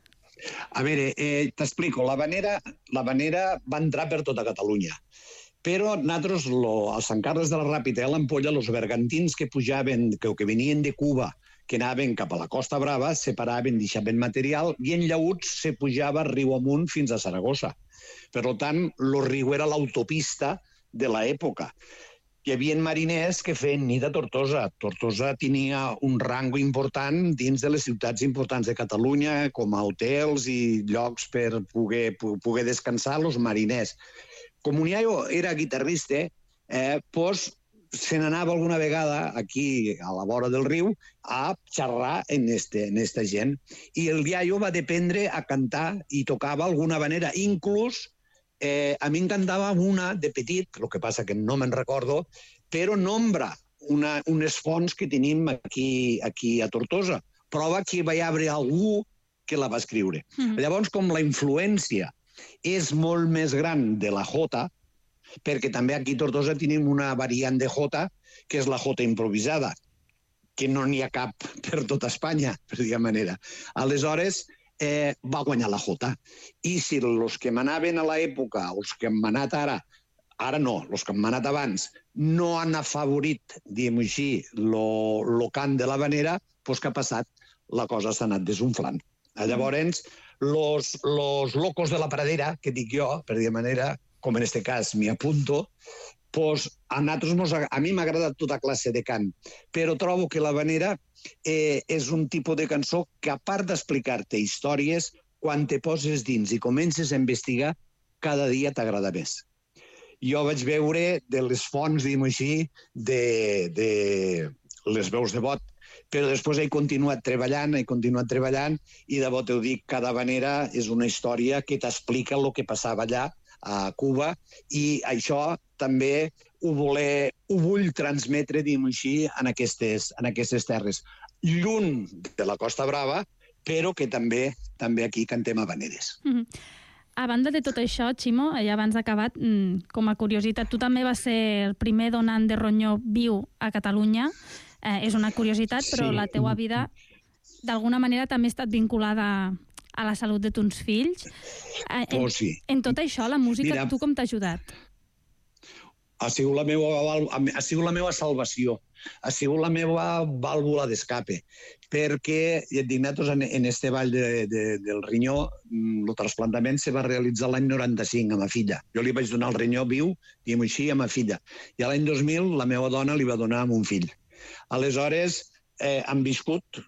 A veure, t'explico. L'havanera va entrar per tota Catalunya. Però nosaltres, a Sant Carles de la Ràpita i a l'Ampolla, els bergantins que pujaven, que venien de Cuba, que anaven cap a la Costa Brava, se paraven, deixaven material, i en llaüts se pujava riu amunt fins a Saragossa. Per tant, el riu era l'autopista de l'època. Hi havia mariners que feien nit a Tortosa. Tortosa tenia un rang important dins de les ciutats importants de Catalunya, com a hotels i llocs per poder descansar els mariners. Com un iaio era guitarrista, doncs se n'anava alguna vegada aquí a la vora del riu a xerrar en esta gent. I el iaio va dependre a cantar i tocava alguna havanera. Inclús a mi em cantava una de petit, el que passa que no me'n recordo, però nombra unes fonts que tenim aquí a Tortosa. Prova que va haver algú que la va escriure. Llavors, com la influència és molt més gran de la jota, perquè també aquí a Tortosa tenim una variant de jota, que és la jota improvisada, que no n'hi ha cap per tota Espanya, per dir manera. Aleshores, va guanyar la jota. I si els que manaven a l'època, els que han manat ara no, els que han manat abans, no han afavorit, diguem-ho així, el cant de l'havanera, doncs què ha passat? La cosa s'ha anat desunflant. Llavors, los locos de la pradera, que dic jo, per dir manera, com en aquest cas m'hi apunto, doncs a mi m'ha agradat tota classe de cant, però trobo que l'havanera és un tipus de cançó que, a part d'explicar-te històries, quan te poses dins i comences a investigar, cada dia t'agrada més. Jo vaig veure de les fonts, diguem-ho així, de les veus de Bot, però després he continuat treballant, i de bo t'ho dic, cada havanera és una història que t'explica el que passava allà, a Cuba, i això també ho vull transmetre, diguem-ho així, en aquestes terres. Lluny de la Costa Brava, però que també aquí cantem habaneres. A banda de tot això, Ximo, ja abans d'acabat, com a curiositat, tu també vas ser el primer donant de ronyó viu a Catalunya. És una curiositat, però la teua vida, d'alguna manera, també ha estat vinculada a la salut de tons fills. En tot això, la música, tu com t'ha ajudat? Ha sigut la meva salvació, ha sigut la meva vàlvula d'escape, perquè, ja et dic, nosaltres en este vall del rinyó, el trasplantament se va realitzar l'any 95 a ma filla. Jo li vaig donar el rinyó viu, diguem-ho així, a ma filla. I l'any 2000 la meva dona li va donar a mon fill. Aleshores, han viscut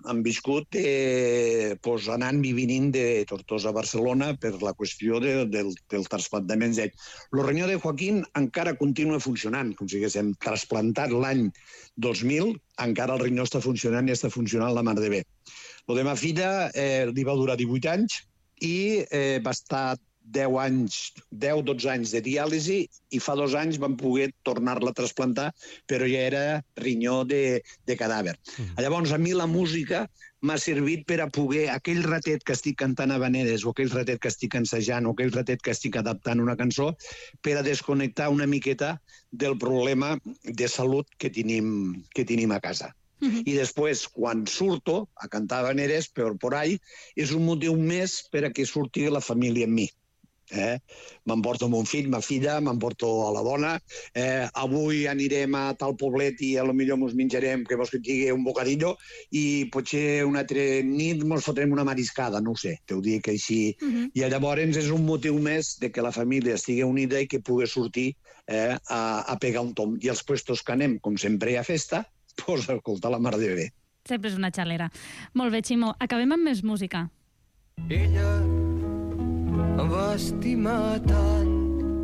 anant i venint de Tortosa a Barcelona per la qüestió del trasplantament. El rinyó de Joaquín encara continua funcionant, com si haguéssim trasplantat l'any 2000, encara el rinyó està funcionant i està funcionant la mar de bé. El de ma filla li va durar 18 anys i va estar 10-12 anys de diàlisi, i fa 2 anys vam poder tornar-la a trasplantar, però ja era rinyó de cadàver. Llavors, a mi la música m'ha servit per a poder, aquell ratet que estic cantant habaneres, o aquell ratet que estic ensajant, o aquell ratet que estic adaptant una cançó, per a desconnectar una miqueta del problema de salut que tenim a casa. I després, quan surto a cantar habaneres per ahí, és un motiu més per a que surti la família amb mi. M'emporto mon fill, ma filla, m'emporto a la dona. Avui anirem a tal poblet i potser ens menjarem, que vols que et digui, un bocadillo, i potser una altra nit ens fotrem una mariscada, no ho sé, t'ho dic així. I llavors és un motiu més de que la família estigui unida i que pugui sortir a pegar un tom. I els puestos que anem, com sempre a festa, doncs a escoltar la mar de bé. Sempre és una xalera. Molt bé, Ximo. Acabem amb més música. Ella em va estimar tant,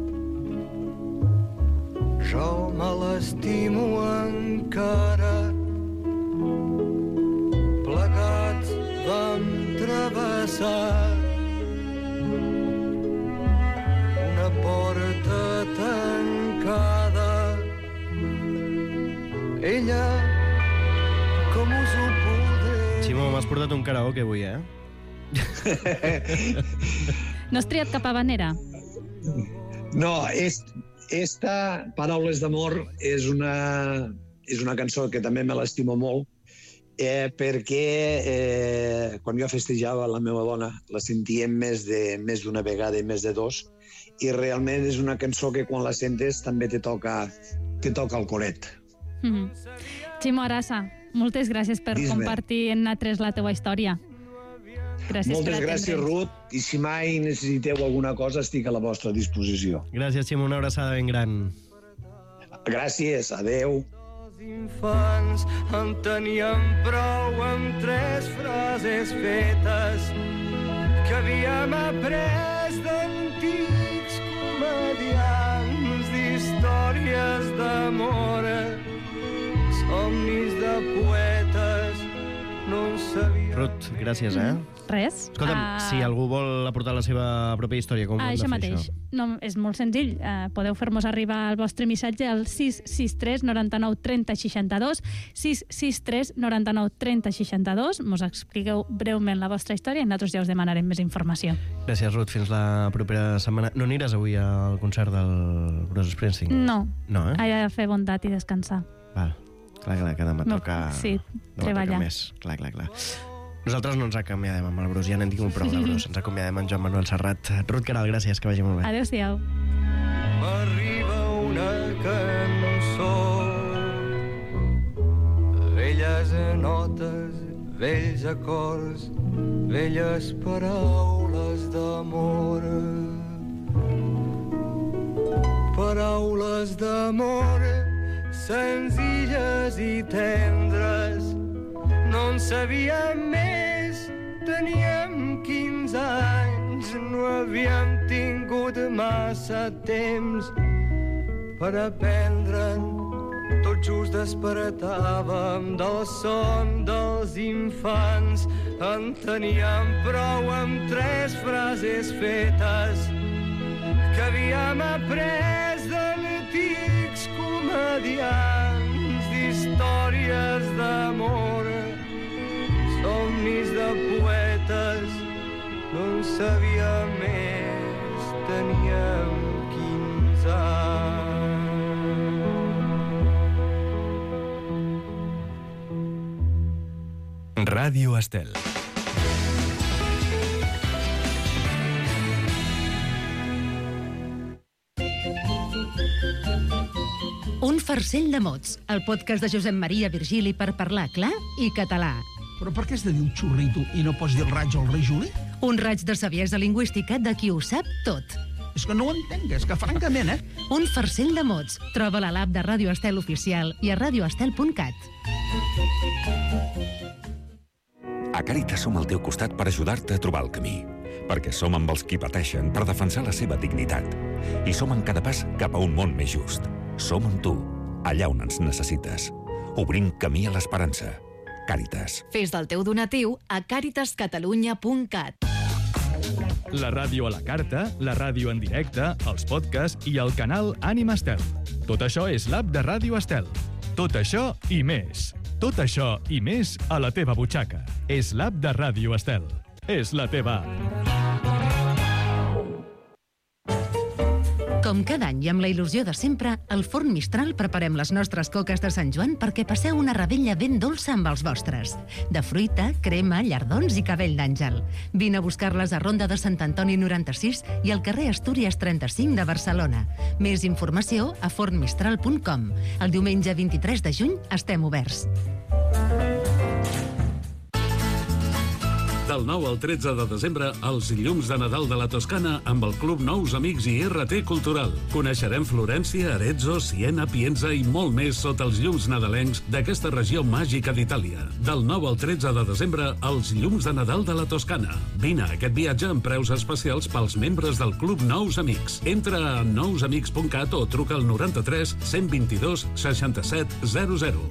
jo me l'estimo encara. Plegats vam travessar com us ho podré... Ximo, m'has portat un karaoke avui, No has triat cap habanera? No, esta, Paraules d'amor, és una cançó que també me l'estimo molt, perquè quan jo festejava la meva dona la sentíem més d'una vegada i més de dos, i realment és una cançó que quan la sentes també te toca el coret. Ximo Arasa, moltes gràcies per compartir en nosaltres la teua història. Moltes gràcies, Ruth, i si mai necessiteu alguna cosa estic a la vostra disposició. Gràcies, Ximo, una abraçada ben gran. Gràcies, adeu. Els infants en teníem prou amb 3 frases fetes que havíem après d'antics comedians d'històries d'amor, somnis de poetes, no en sabíem... Ruth, gràcies, Res. Escolta'm, si algú vol aportar la seva pròpia història, com ho hem de fer, mateix. No, és molt senzill. Podeu fer-nos arribar el vostre missatge al 663 99 30 62, 663 99 30 62. Mos expliqueu breument la vostra història i nosaltres ja us demanarem més informació. Gràcies, Ruth. Fins la propera setmana. No aniràs avui al concert del Bruce Springsteen? No. No, He de fer bondat i descansar. Val. Clar, que demà toca... Sí, treballar. Més. Clar. Nosaltres no ens acomiadem amb el Bruce, ja n'hem tingut prou de Bruce. Ens acomiadem amb Joan Manuel Serrat. Ruth Queralt, gràcies, que vagi molt bé. Adéu-siau. M'arriba una cançó, velles notes, vells acords, velles paraules d'amor. Paraules d'amor, senzilles i tendres, no en sabíem més, teníem 15 anys, no havíem tingut massa temps per aprendre'n. Tot just despertàvem del son dels infants, en teníem prou amb 3 frases fetes que havíem après d'antics comediants d'històries d'amor, somnis de poetes, no en sabíem més, teníem 15 anys. Ràdio Estel. Un farcell de mots, el podcast de Josep Maria Virgili per parlar clar i català. Però per què has de dir un xurrito i no pots dir el raig o el rei Juli? Un raig de saviesa lingüística de qui ho sap tot. És que no ho entenc, és que francament, Un farcell de mots. Troba-la a l'app de Ràdio Estel Oficial i a radioestel.cat. A Càritas som al teu costat per ajudar-te a trobar el camí. Perquè som amb els qui pateixen per defensar la seva dignitat. I som en cada pas cap a un món més just. Som amb tu, allà on ens necessites. Obrim camí a l'esperança. Càritas. Fes del teu donatiu a caritascatalunya.cat. La ràdio a la carta, la ràdio en directe, els podcasts i el canal Ànima Estel. Tot això és l'app de Ràdio Estel. Tot això i més. Tot això i més a la teva butxaca. És l'app de Ràdio Estel. És la teva app. Com cada any i amb la il·lusió de sempre, al Forn Mistral preparem les nostres coques de Sant Joan perquè passeu una revetlla ben dolça amb els vostres. De fruita, crema, llardons i cabell d'àngel. Vine a buscar-les a Ronda de Sant Antoni 96 i al carrer Astúries 35 de Barcelona. Més informació a fornmistral.com. El diumenge 23 de juny estem oberts. Del 9 al 13 de desembre, els llums de Nadal de la Toscana amb el Club Nous Amics i RT Cultural. Coneixerem Florència, Arezzo, Siena, Pienza i molt més sota els llums nadalencs d'aquesta regió màgica d'Itàlia. Del 9 al 13 de desembre, els llums de Nadal de la Toscana. Vine a aquest viatge amb preus especials pels membres del Club Nous Amics. Entra a nousamics.cat o truca al 93 122 67 00.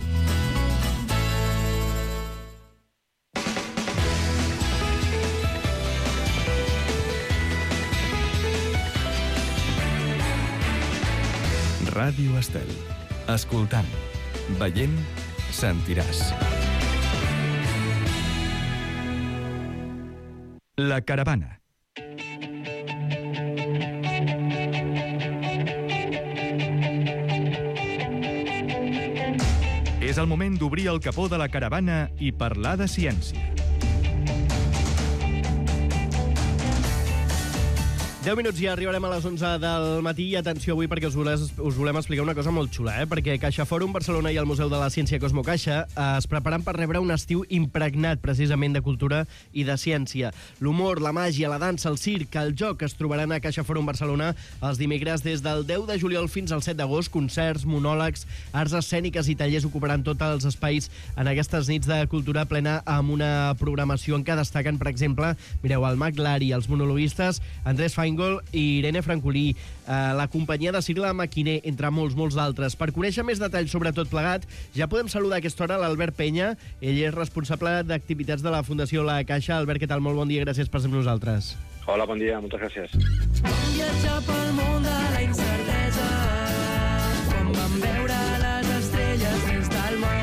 Ràdio Estel. Escoltant, veient, sentiràs. La Caravana. És el moment d'obrir el capó de la caravana i parlar de ciència. 10 minuts i arribarem a les 11 del matí i atenció avui perquè us volem explicar una cosa molt xula, perquè Caixa Fòrum Barcelona i el Museu de la Ciència Cosmo Caixa es preparen per rebre un estiu impregnat precisament de cultura i de ciència. L'humor, la màgia, la dansa, el circ, el joc es trobaran a Caixa Fòrum Barcelona els dimecres des del 10 de juliol fins al 7 d'agost. Concerts, monòlegs, arts escèniques i tallers ocuparan tots els espais en aquestes nits de cultura plena amb una programació en què destaquen, per exemple, mireu, el Mag Lari, els monologuistes Andrés Feingold i Irene Francolí, la companyia de Circ La Maquiner, entre molts d'altres. Per conèixer més detalls sobre tot plegat, ja podem saludar a aquesta hora l'Albert Penya. Ell és responsable d'activitats de la Fundació La Caixa. Albert, què tal? Molt bon dia, gràcies per ser amb nosaltres. Hola, bon dia, moltes gràcies. Viatjar pel món de la incertesa, quan vam veure les estrelles dins del mar.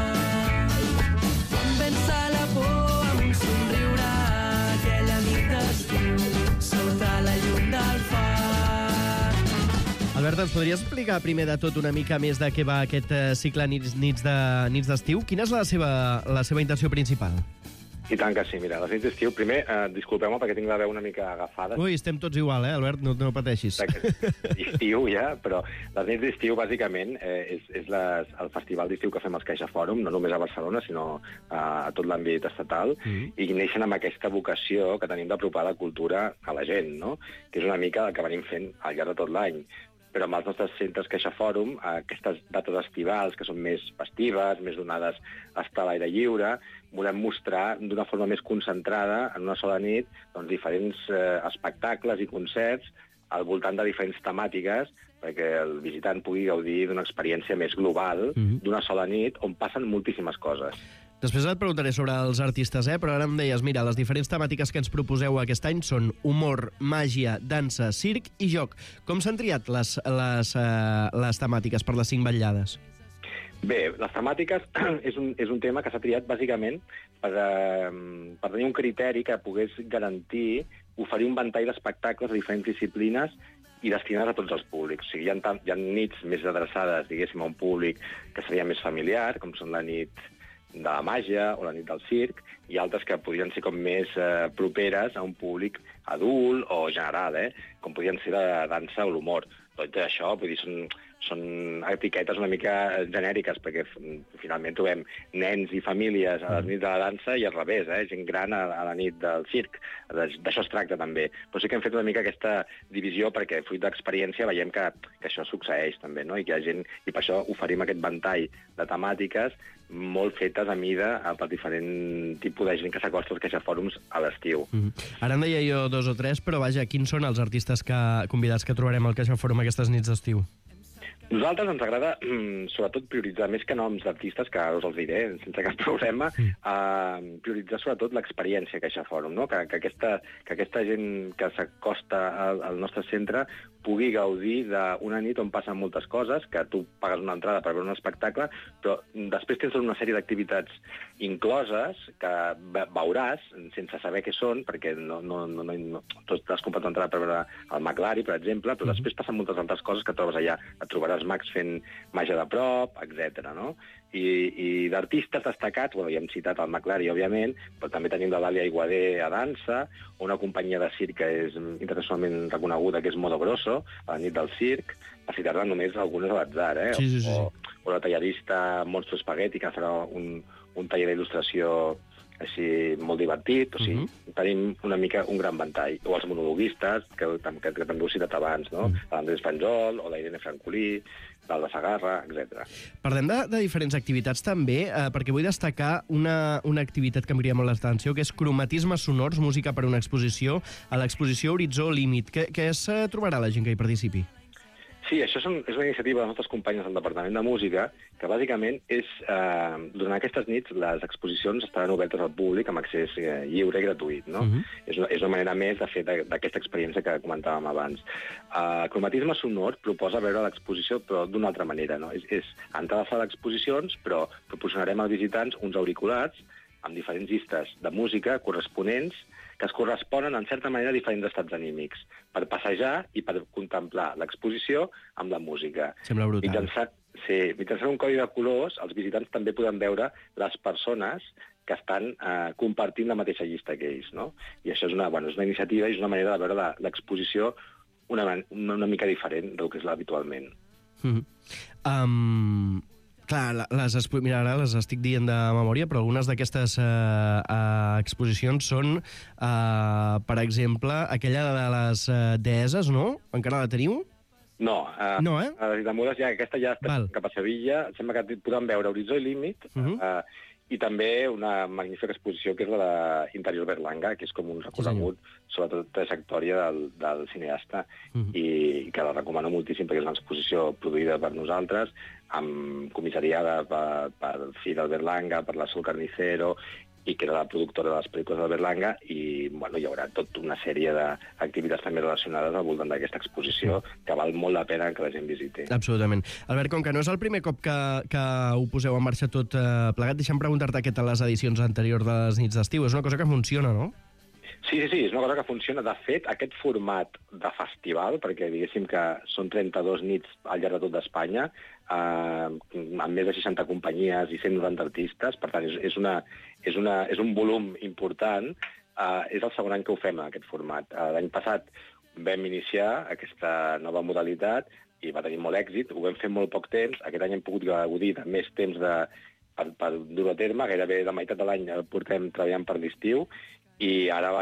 Vam vèncer la por amb un somriure aquella nit d'estiu, sota la llum del far. Albert, ens podries explicar primer de tot una mica més de què va aquest cicle Nits d'estiu? Quina és la seva intenció principal? I tant que sí, mira, les nits d'estiu, primer, disculpeu-me perquè tinc la veu una mica agafada. Ui, estem tots igual, Albert? No pateixis. Estiu ja, però les nits d'estiu, bàsicament, és el festival d'estiu que fem als Caixa Fòrum, no només a Barcelona, sinó a tot l'àmbit estatal, i neixen amb aquesta vocació que tenim d'apropar la cultura a la gent, no? Que és una mica el que venim fent al llarg de tot l'any. Però amb els nostres centres Caixa Fòrum, aquestes dates estivals, que són més festives, més donades a estar a l'aire lliure, volem mostrar d'una forma més concentrada, en una sola nit, doncs, diferents espectacles i concerts al voltant de diferents temàtiques, perquè el visitant pugui gaudir d'una experiència més global, d'una sola nit, on passen moltíssimes coses. Després et preguntaré sobre els artistes, però ara em deies, mira, les diferents temàtiques que ens proposeu aquest any són humor, màgia, dansa, circ i joc. Com s'han triat les temàtiques per les 5 vetllades? Bé, les temàtiques és un tema que s'ha triat bàsicament per tenir un criteri que pogués garantir oferir un ventall d'espectacles de diferents disciplines i destinats a tots els públics. O sigui, hi ha nits més adreçades, diguéssim, a un públic que seria més familiar, com són la nit de la màgia o la nit del circ, i altres que podrien ser com més properes a un públic adult o general, com podrien ser la dansa o l'humor. Tot això, vull dir, són etiquetes una mica genèriques, perquè finalment trobem nens i famílies a les nits de la dansa i al revés, gent gran a la nit del circ. D'això es tracta també. Però sí que hem fet una mica aquesta divisió perquè, fruit d'experiència, veiem que això succeeix també, no? I que hi ha gent, i per això oferim aquest ventall de temàtiques molt fetes a mida per diferent tipus de gent que s'acosta als Caixa Fòrums a l'estiu. Ara en deia jo 2 o 3, però vaja, quins són els artistes convidats que trobarem al Caixa Fòrum aquestes nits d'estiu? Nosaltres ens agrada, sobretot, prioritzar més que noms d'artistes, que ara us els diré sense cap problema, prioritzar sobretot l'experiència Caixa Fòrum, no? Que aquesta gent que s'acosta al nostre centre pugui gaudir d'una nit on passen moltes coses, que tu pagues una entrada per veure un espectacle, però després tens una sèrie d'activitats incloses que veuràs sense saber què són, perquè tu has comprat una entrada per veure el Mag Lari, per exemple, però després passen moltes altres coses que trobes allà. Et trobaràs mags fent màgia de prop, etc. No? I d'artistes destacats, ja hem citat el Mag Lari, òbviament, però també tenim la Dàlia Iguadé a dansa, una companyia de circ que és internacionalment reconeguda, que és Modo Grosso, a la nit del circ, a citar-ne només algunes a l'atzar, Sí. O la tallarista Monstro Spaghetti, que farà un taller d'il·lustració així molt divertit, o sigui, tenim una mica un gran ventall. O els monologuistes, que també he citat abans, no? L'Andrés Feingold, o la Irene Francolí, l'Alba Sagarra, etc. Parlem de diferents activitats també, perquè vull destacar una activitat que em crida molt l'atenció, que és cromatismes sonors, música per una exposició, a l'exposició Horitzó Límit. Què es trobarà la gent que hi participi? Sí, això és una iniciativa de les nostres companyes del Departament de Música, que bàsicament és, durant aquestes nits, les exposicions estaran obertes al públic amb accés lliure i gratuït, no? És una manera més de fer d'aquesta experiència que comentàvem abans. Cromatisme Sonor proposa veure l'exposició, però d'una altra manera, no? És entrar a la sala d'exposicions, però proporcionarem als visitants uns auriculars amb diferents llistes de música corresponents que es corresponen, en certa manera, a diferents estats anímics, per passejar i per contemplar l'exposició amb la música. Sembla brutal. Mitjançant un codi de colors, els visitants també poden veure les persones que estan compartint la mateixa llista que ells, no? I això és una iniciativa i és una manera de veure l'exposició una mica diferent del que és habitualment. Clar, mira, ara les estic dient de memòria, però algunes d'aquestes exposicions són, per exemple, aquella de les deeses, no? Encara la teniu? No, no, a les Mudes aquesta ja està cap a Sevilla. Sembla que podem veure Horitzó i Límit, i també una magnífica exposició que és la d'Interior Berlanga, que és com un recorregut sobre tota la trajectòria del cineasta, i que la recomano moltíssim perquè és una exposició produïda per nosaltres, comissariada per Fidel Berlanga, per la Sol Carnicero, i que era la productora de les pel·lícules de Berlanga, i hi haurà tota una sèrie d'activitats també relacionades al voltant d'aquesta exposició, que val molt la pena que la gent visiti. Absolutament. Albert, com que no és el primer cop que ho poseu en marxa tot plegat, deixa'm preguntar-te què tal les edicions anteriors de les nits d'estiu. És una cosa que funciona, no? Sí, és una cosa que funciona. De fet, aquest format de festival, perquè diguéssim que són 32 nits al llarg de tot d'Espanya, amb més de 60 companyies i 190 artistes, per tant, és un volum important. És el segon any que ho fem, aquest format. L'any passat vam iniciar aquesta nova modalitat i va tenir molt èxit. Ho vam fer molt poc temps. Aquest any hem pogut gaudir de més temps per dur-ho a terme. Gairebé la meitat de l'any el portem treballant per l'estiu, i ara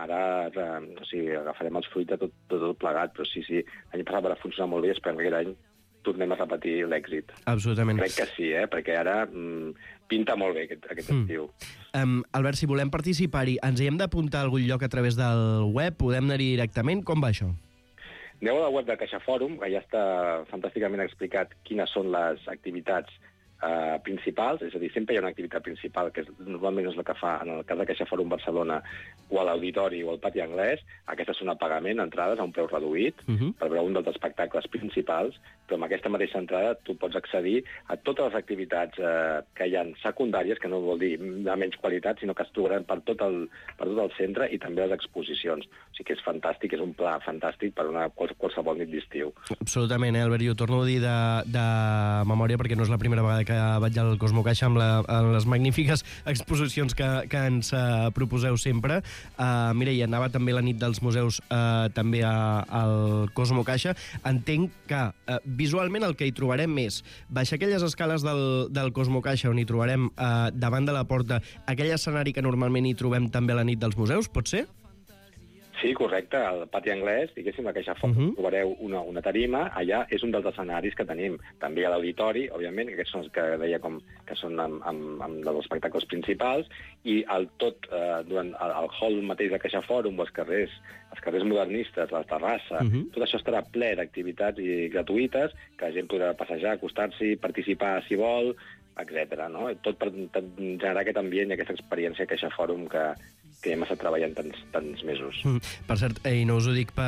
agafarem els fruits de tot plegat, però sí, l'any passat va funcionar molt bé i esperem que aquest any tornem a repetir l'èxit. Absolutament. Crec que sí, perquè ara pinta molt bé aquest estiu. Albert, si volem participar-hi, ens hi hem d'apuntar a algun lloc a través del web? Podem anar-hi directament? Com va això? Aneu a la web de Caixa Fòrum, que ja està fantàsticament explicat quines són les activitats principals, és a dir, sempre hi ha una activitat principal, que normalment és la que fa en el cas de Caixa Fòrum Barcelona o a l'Auditori o al Pati Anglès. Aquestes són a pagament, entrades a un preu reduït, per veure un dels espectacles principals, però amb aquesta mateixa entrada tu pots accedir a totes les activitats que hi ha secundàries, que no vol dir de menys qualitat, sinó que es trobaran per tot el centre, i també les exposicions. O sigui que és fantàstic, és un pla fantàstic per qualsevol nit d'estiu. Absolutament, Albert, jo torno a dir de memòria, perquè no és la primera vegada que vaig al Cosmo Caixa amb les magnífiques exposicions que ens proposeu sempre. Mira, hi anava també la nit dels museus també al Cosmo Caixa. Entenc que visualment el que hi trobarem és baixar aquelles escales del Cosmo Caixa on hi trobarem davant de la porta aquell escenari que normalment hi trobem també a la nit dels museus, pot ser? Sí, correcte. Al Pati Anglès, diguéssim, a Caixa Fòrum, trobareu una tarima. Allà és un dels escenaris que tenim. També hi ha l'auditori, òbviament, que aquests són els que deia que són amb els espectacles principals, i durant el hall mateix de Caixa Fòrum, o els carrers modernistes, la terrassa, tot això estarà ple d'activitats gratuïtes, que la gent podrà passejar, acostar-s'hi, participar si vol, etc. Tot per generar aquest ambient i aquesta experiència a Caixa Fòrum que hem estat treballant tants mesos. Per cert, i no us ho dic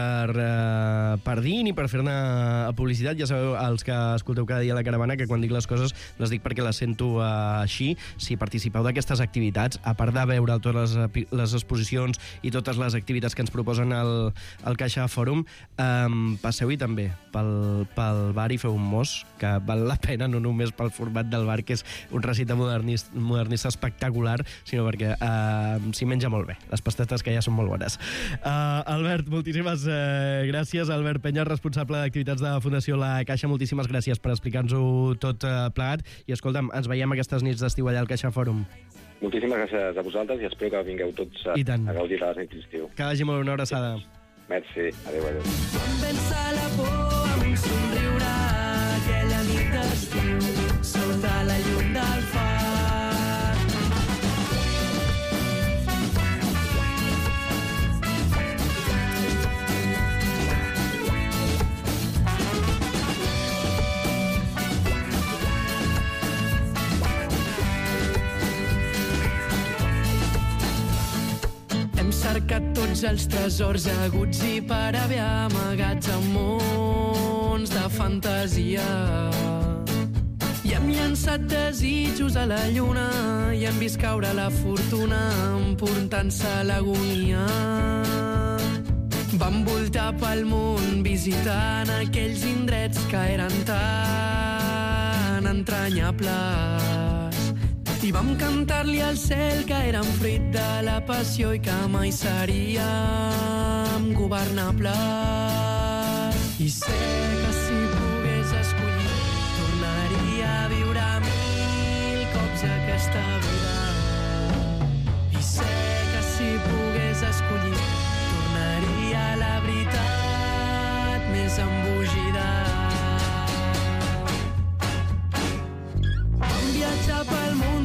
per dir ni per fer-ne publicitat, ja sabeu, els que escolteu cada dia la caravana, que quan dic les coses les dic perquè les sento així. Si participeu d'aquestes activitats, a part de veure totes les exposicions i totes les activitats que ens proposen al Caixa Fòrum, passeu-hi també pel bar i feu un mos, que val la pena, no només pel format del bar, que és un recinte modernista espectacular, sinó perquè s'hi menja molt bé. Les pastetes que ja són molt bones. Albert, moltíssimes gràcies. Albert Penyes, responsable d'activitats de la Fundació La Caixa, moltíssimes gràcies per explicar-nos-ho tot plegat. I escolta'm, ens veiem aquestes nits d'estiu allà al Caixa Fòrum. Moltíssimes gràcies a vosaltres i espero que vingueu tots a gaudir de les nits d'estiu. Que vagi molt bé, una abraçada. Merci. Adéu. Quan pensa la por amb un somriure aquella nit d'estiu sota la llum del far. Cercat tots els tresors aguts i per haver amagats en mons de fantasia. I hem llançat desitjos a la lluna i hem vist caure la fortuna emportant-se l'agonia. Vam voltar pel món visitant aquells indrets que eren tan entranyables. I vam cantar-li al cel que érem fruit de la passió i que mai seríem governables. I sé que si pogués escollir tornaria a viure 1000 cops aquesta vida. I sé que si pogués escollir tornaria a la veritat més embogida. Vam viatjar pel món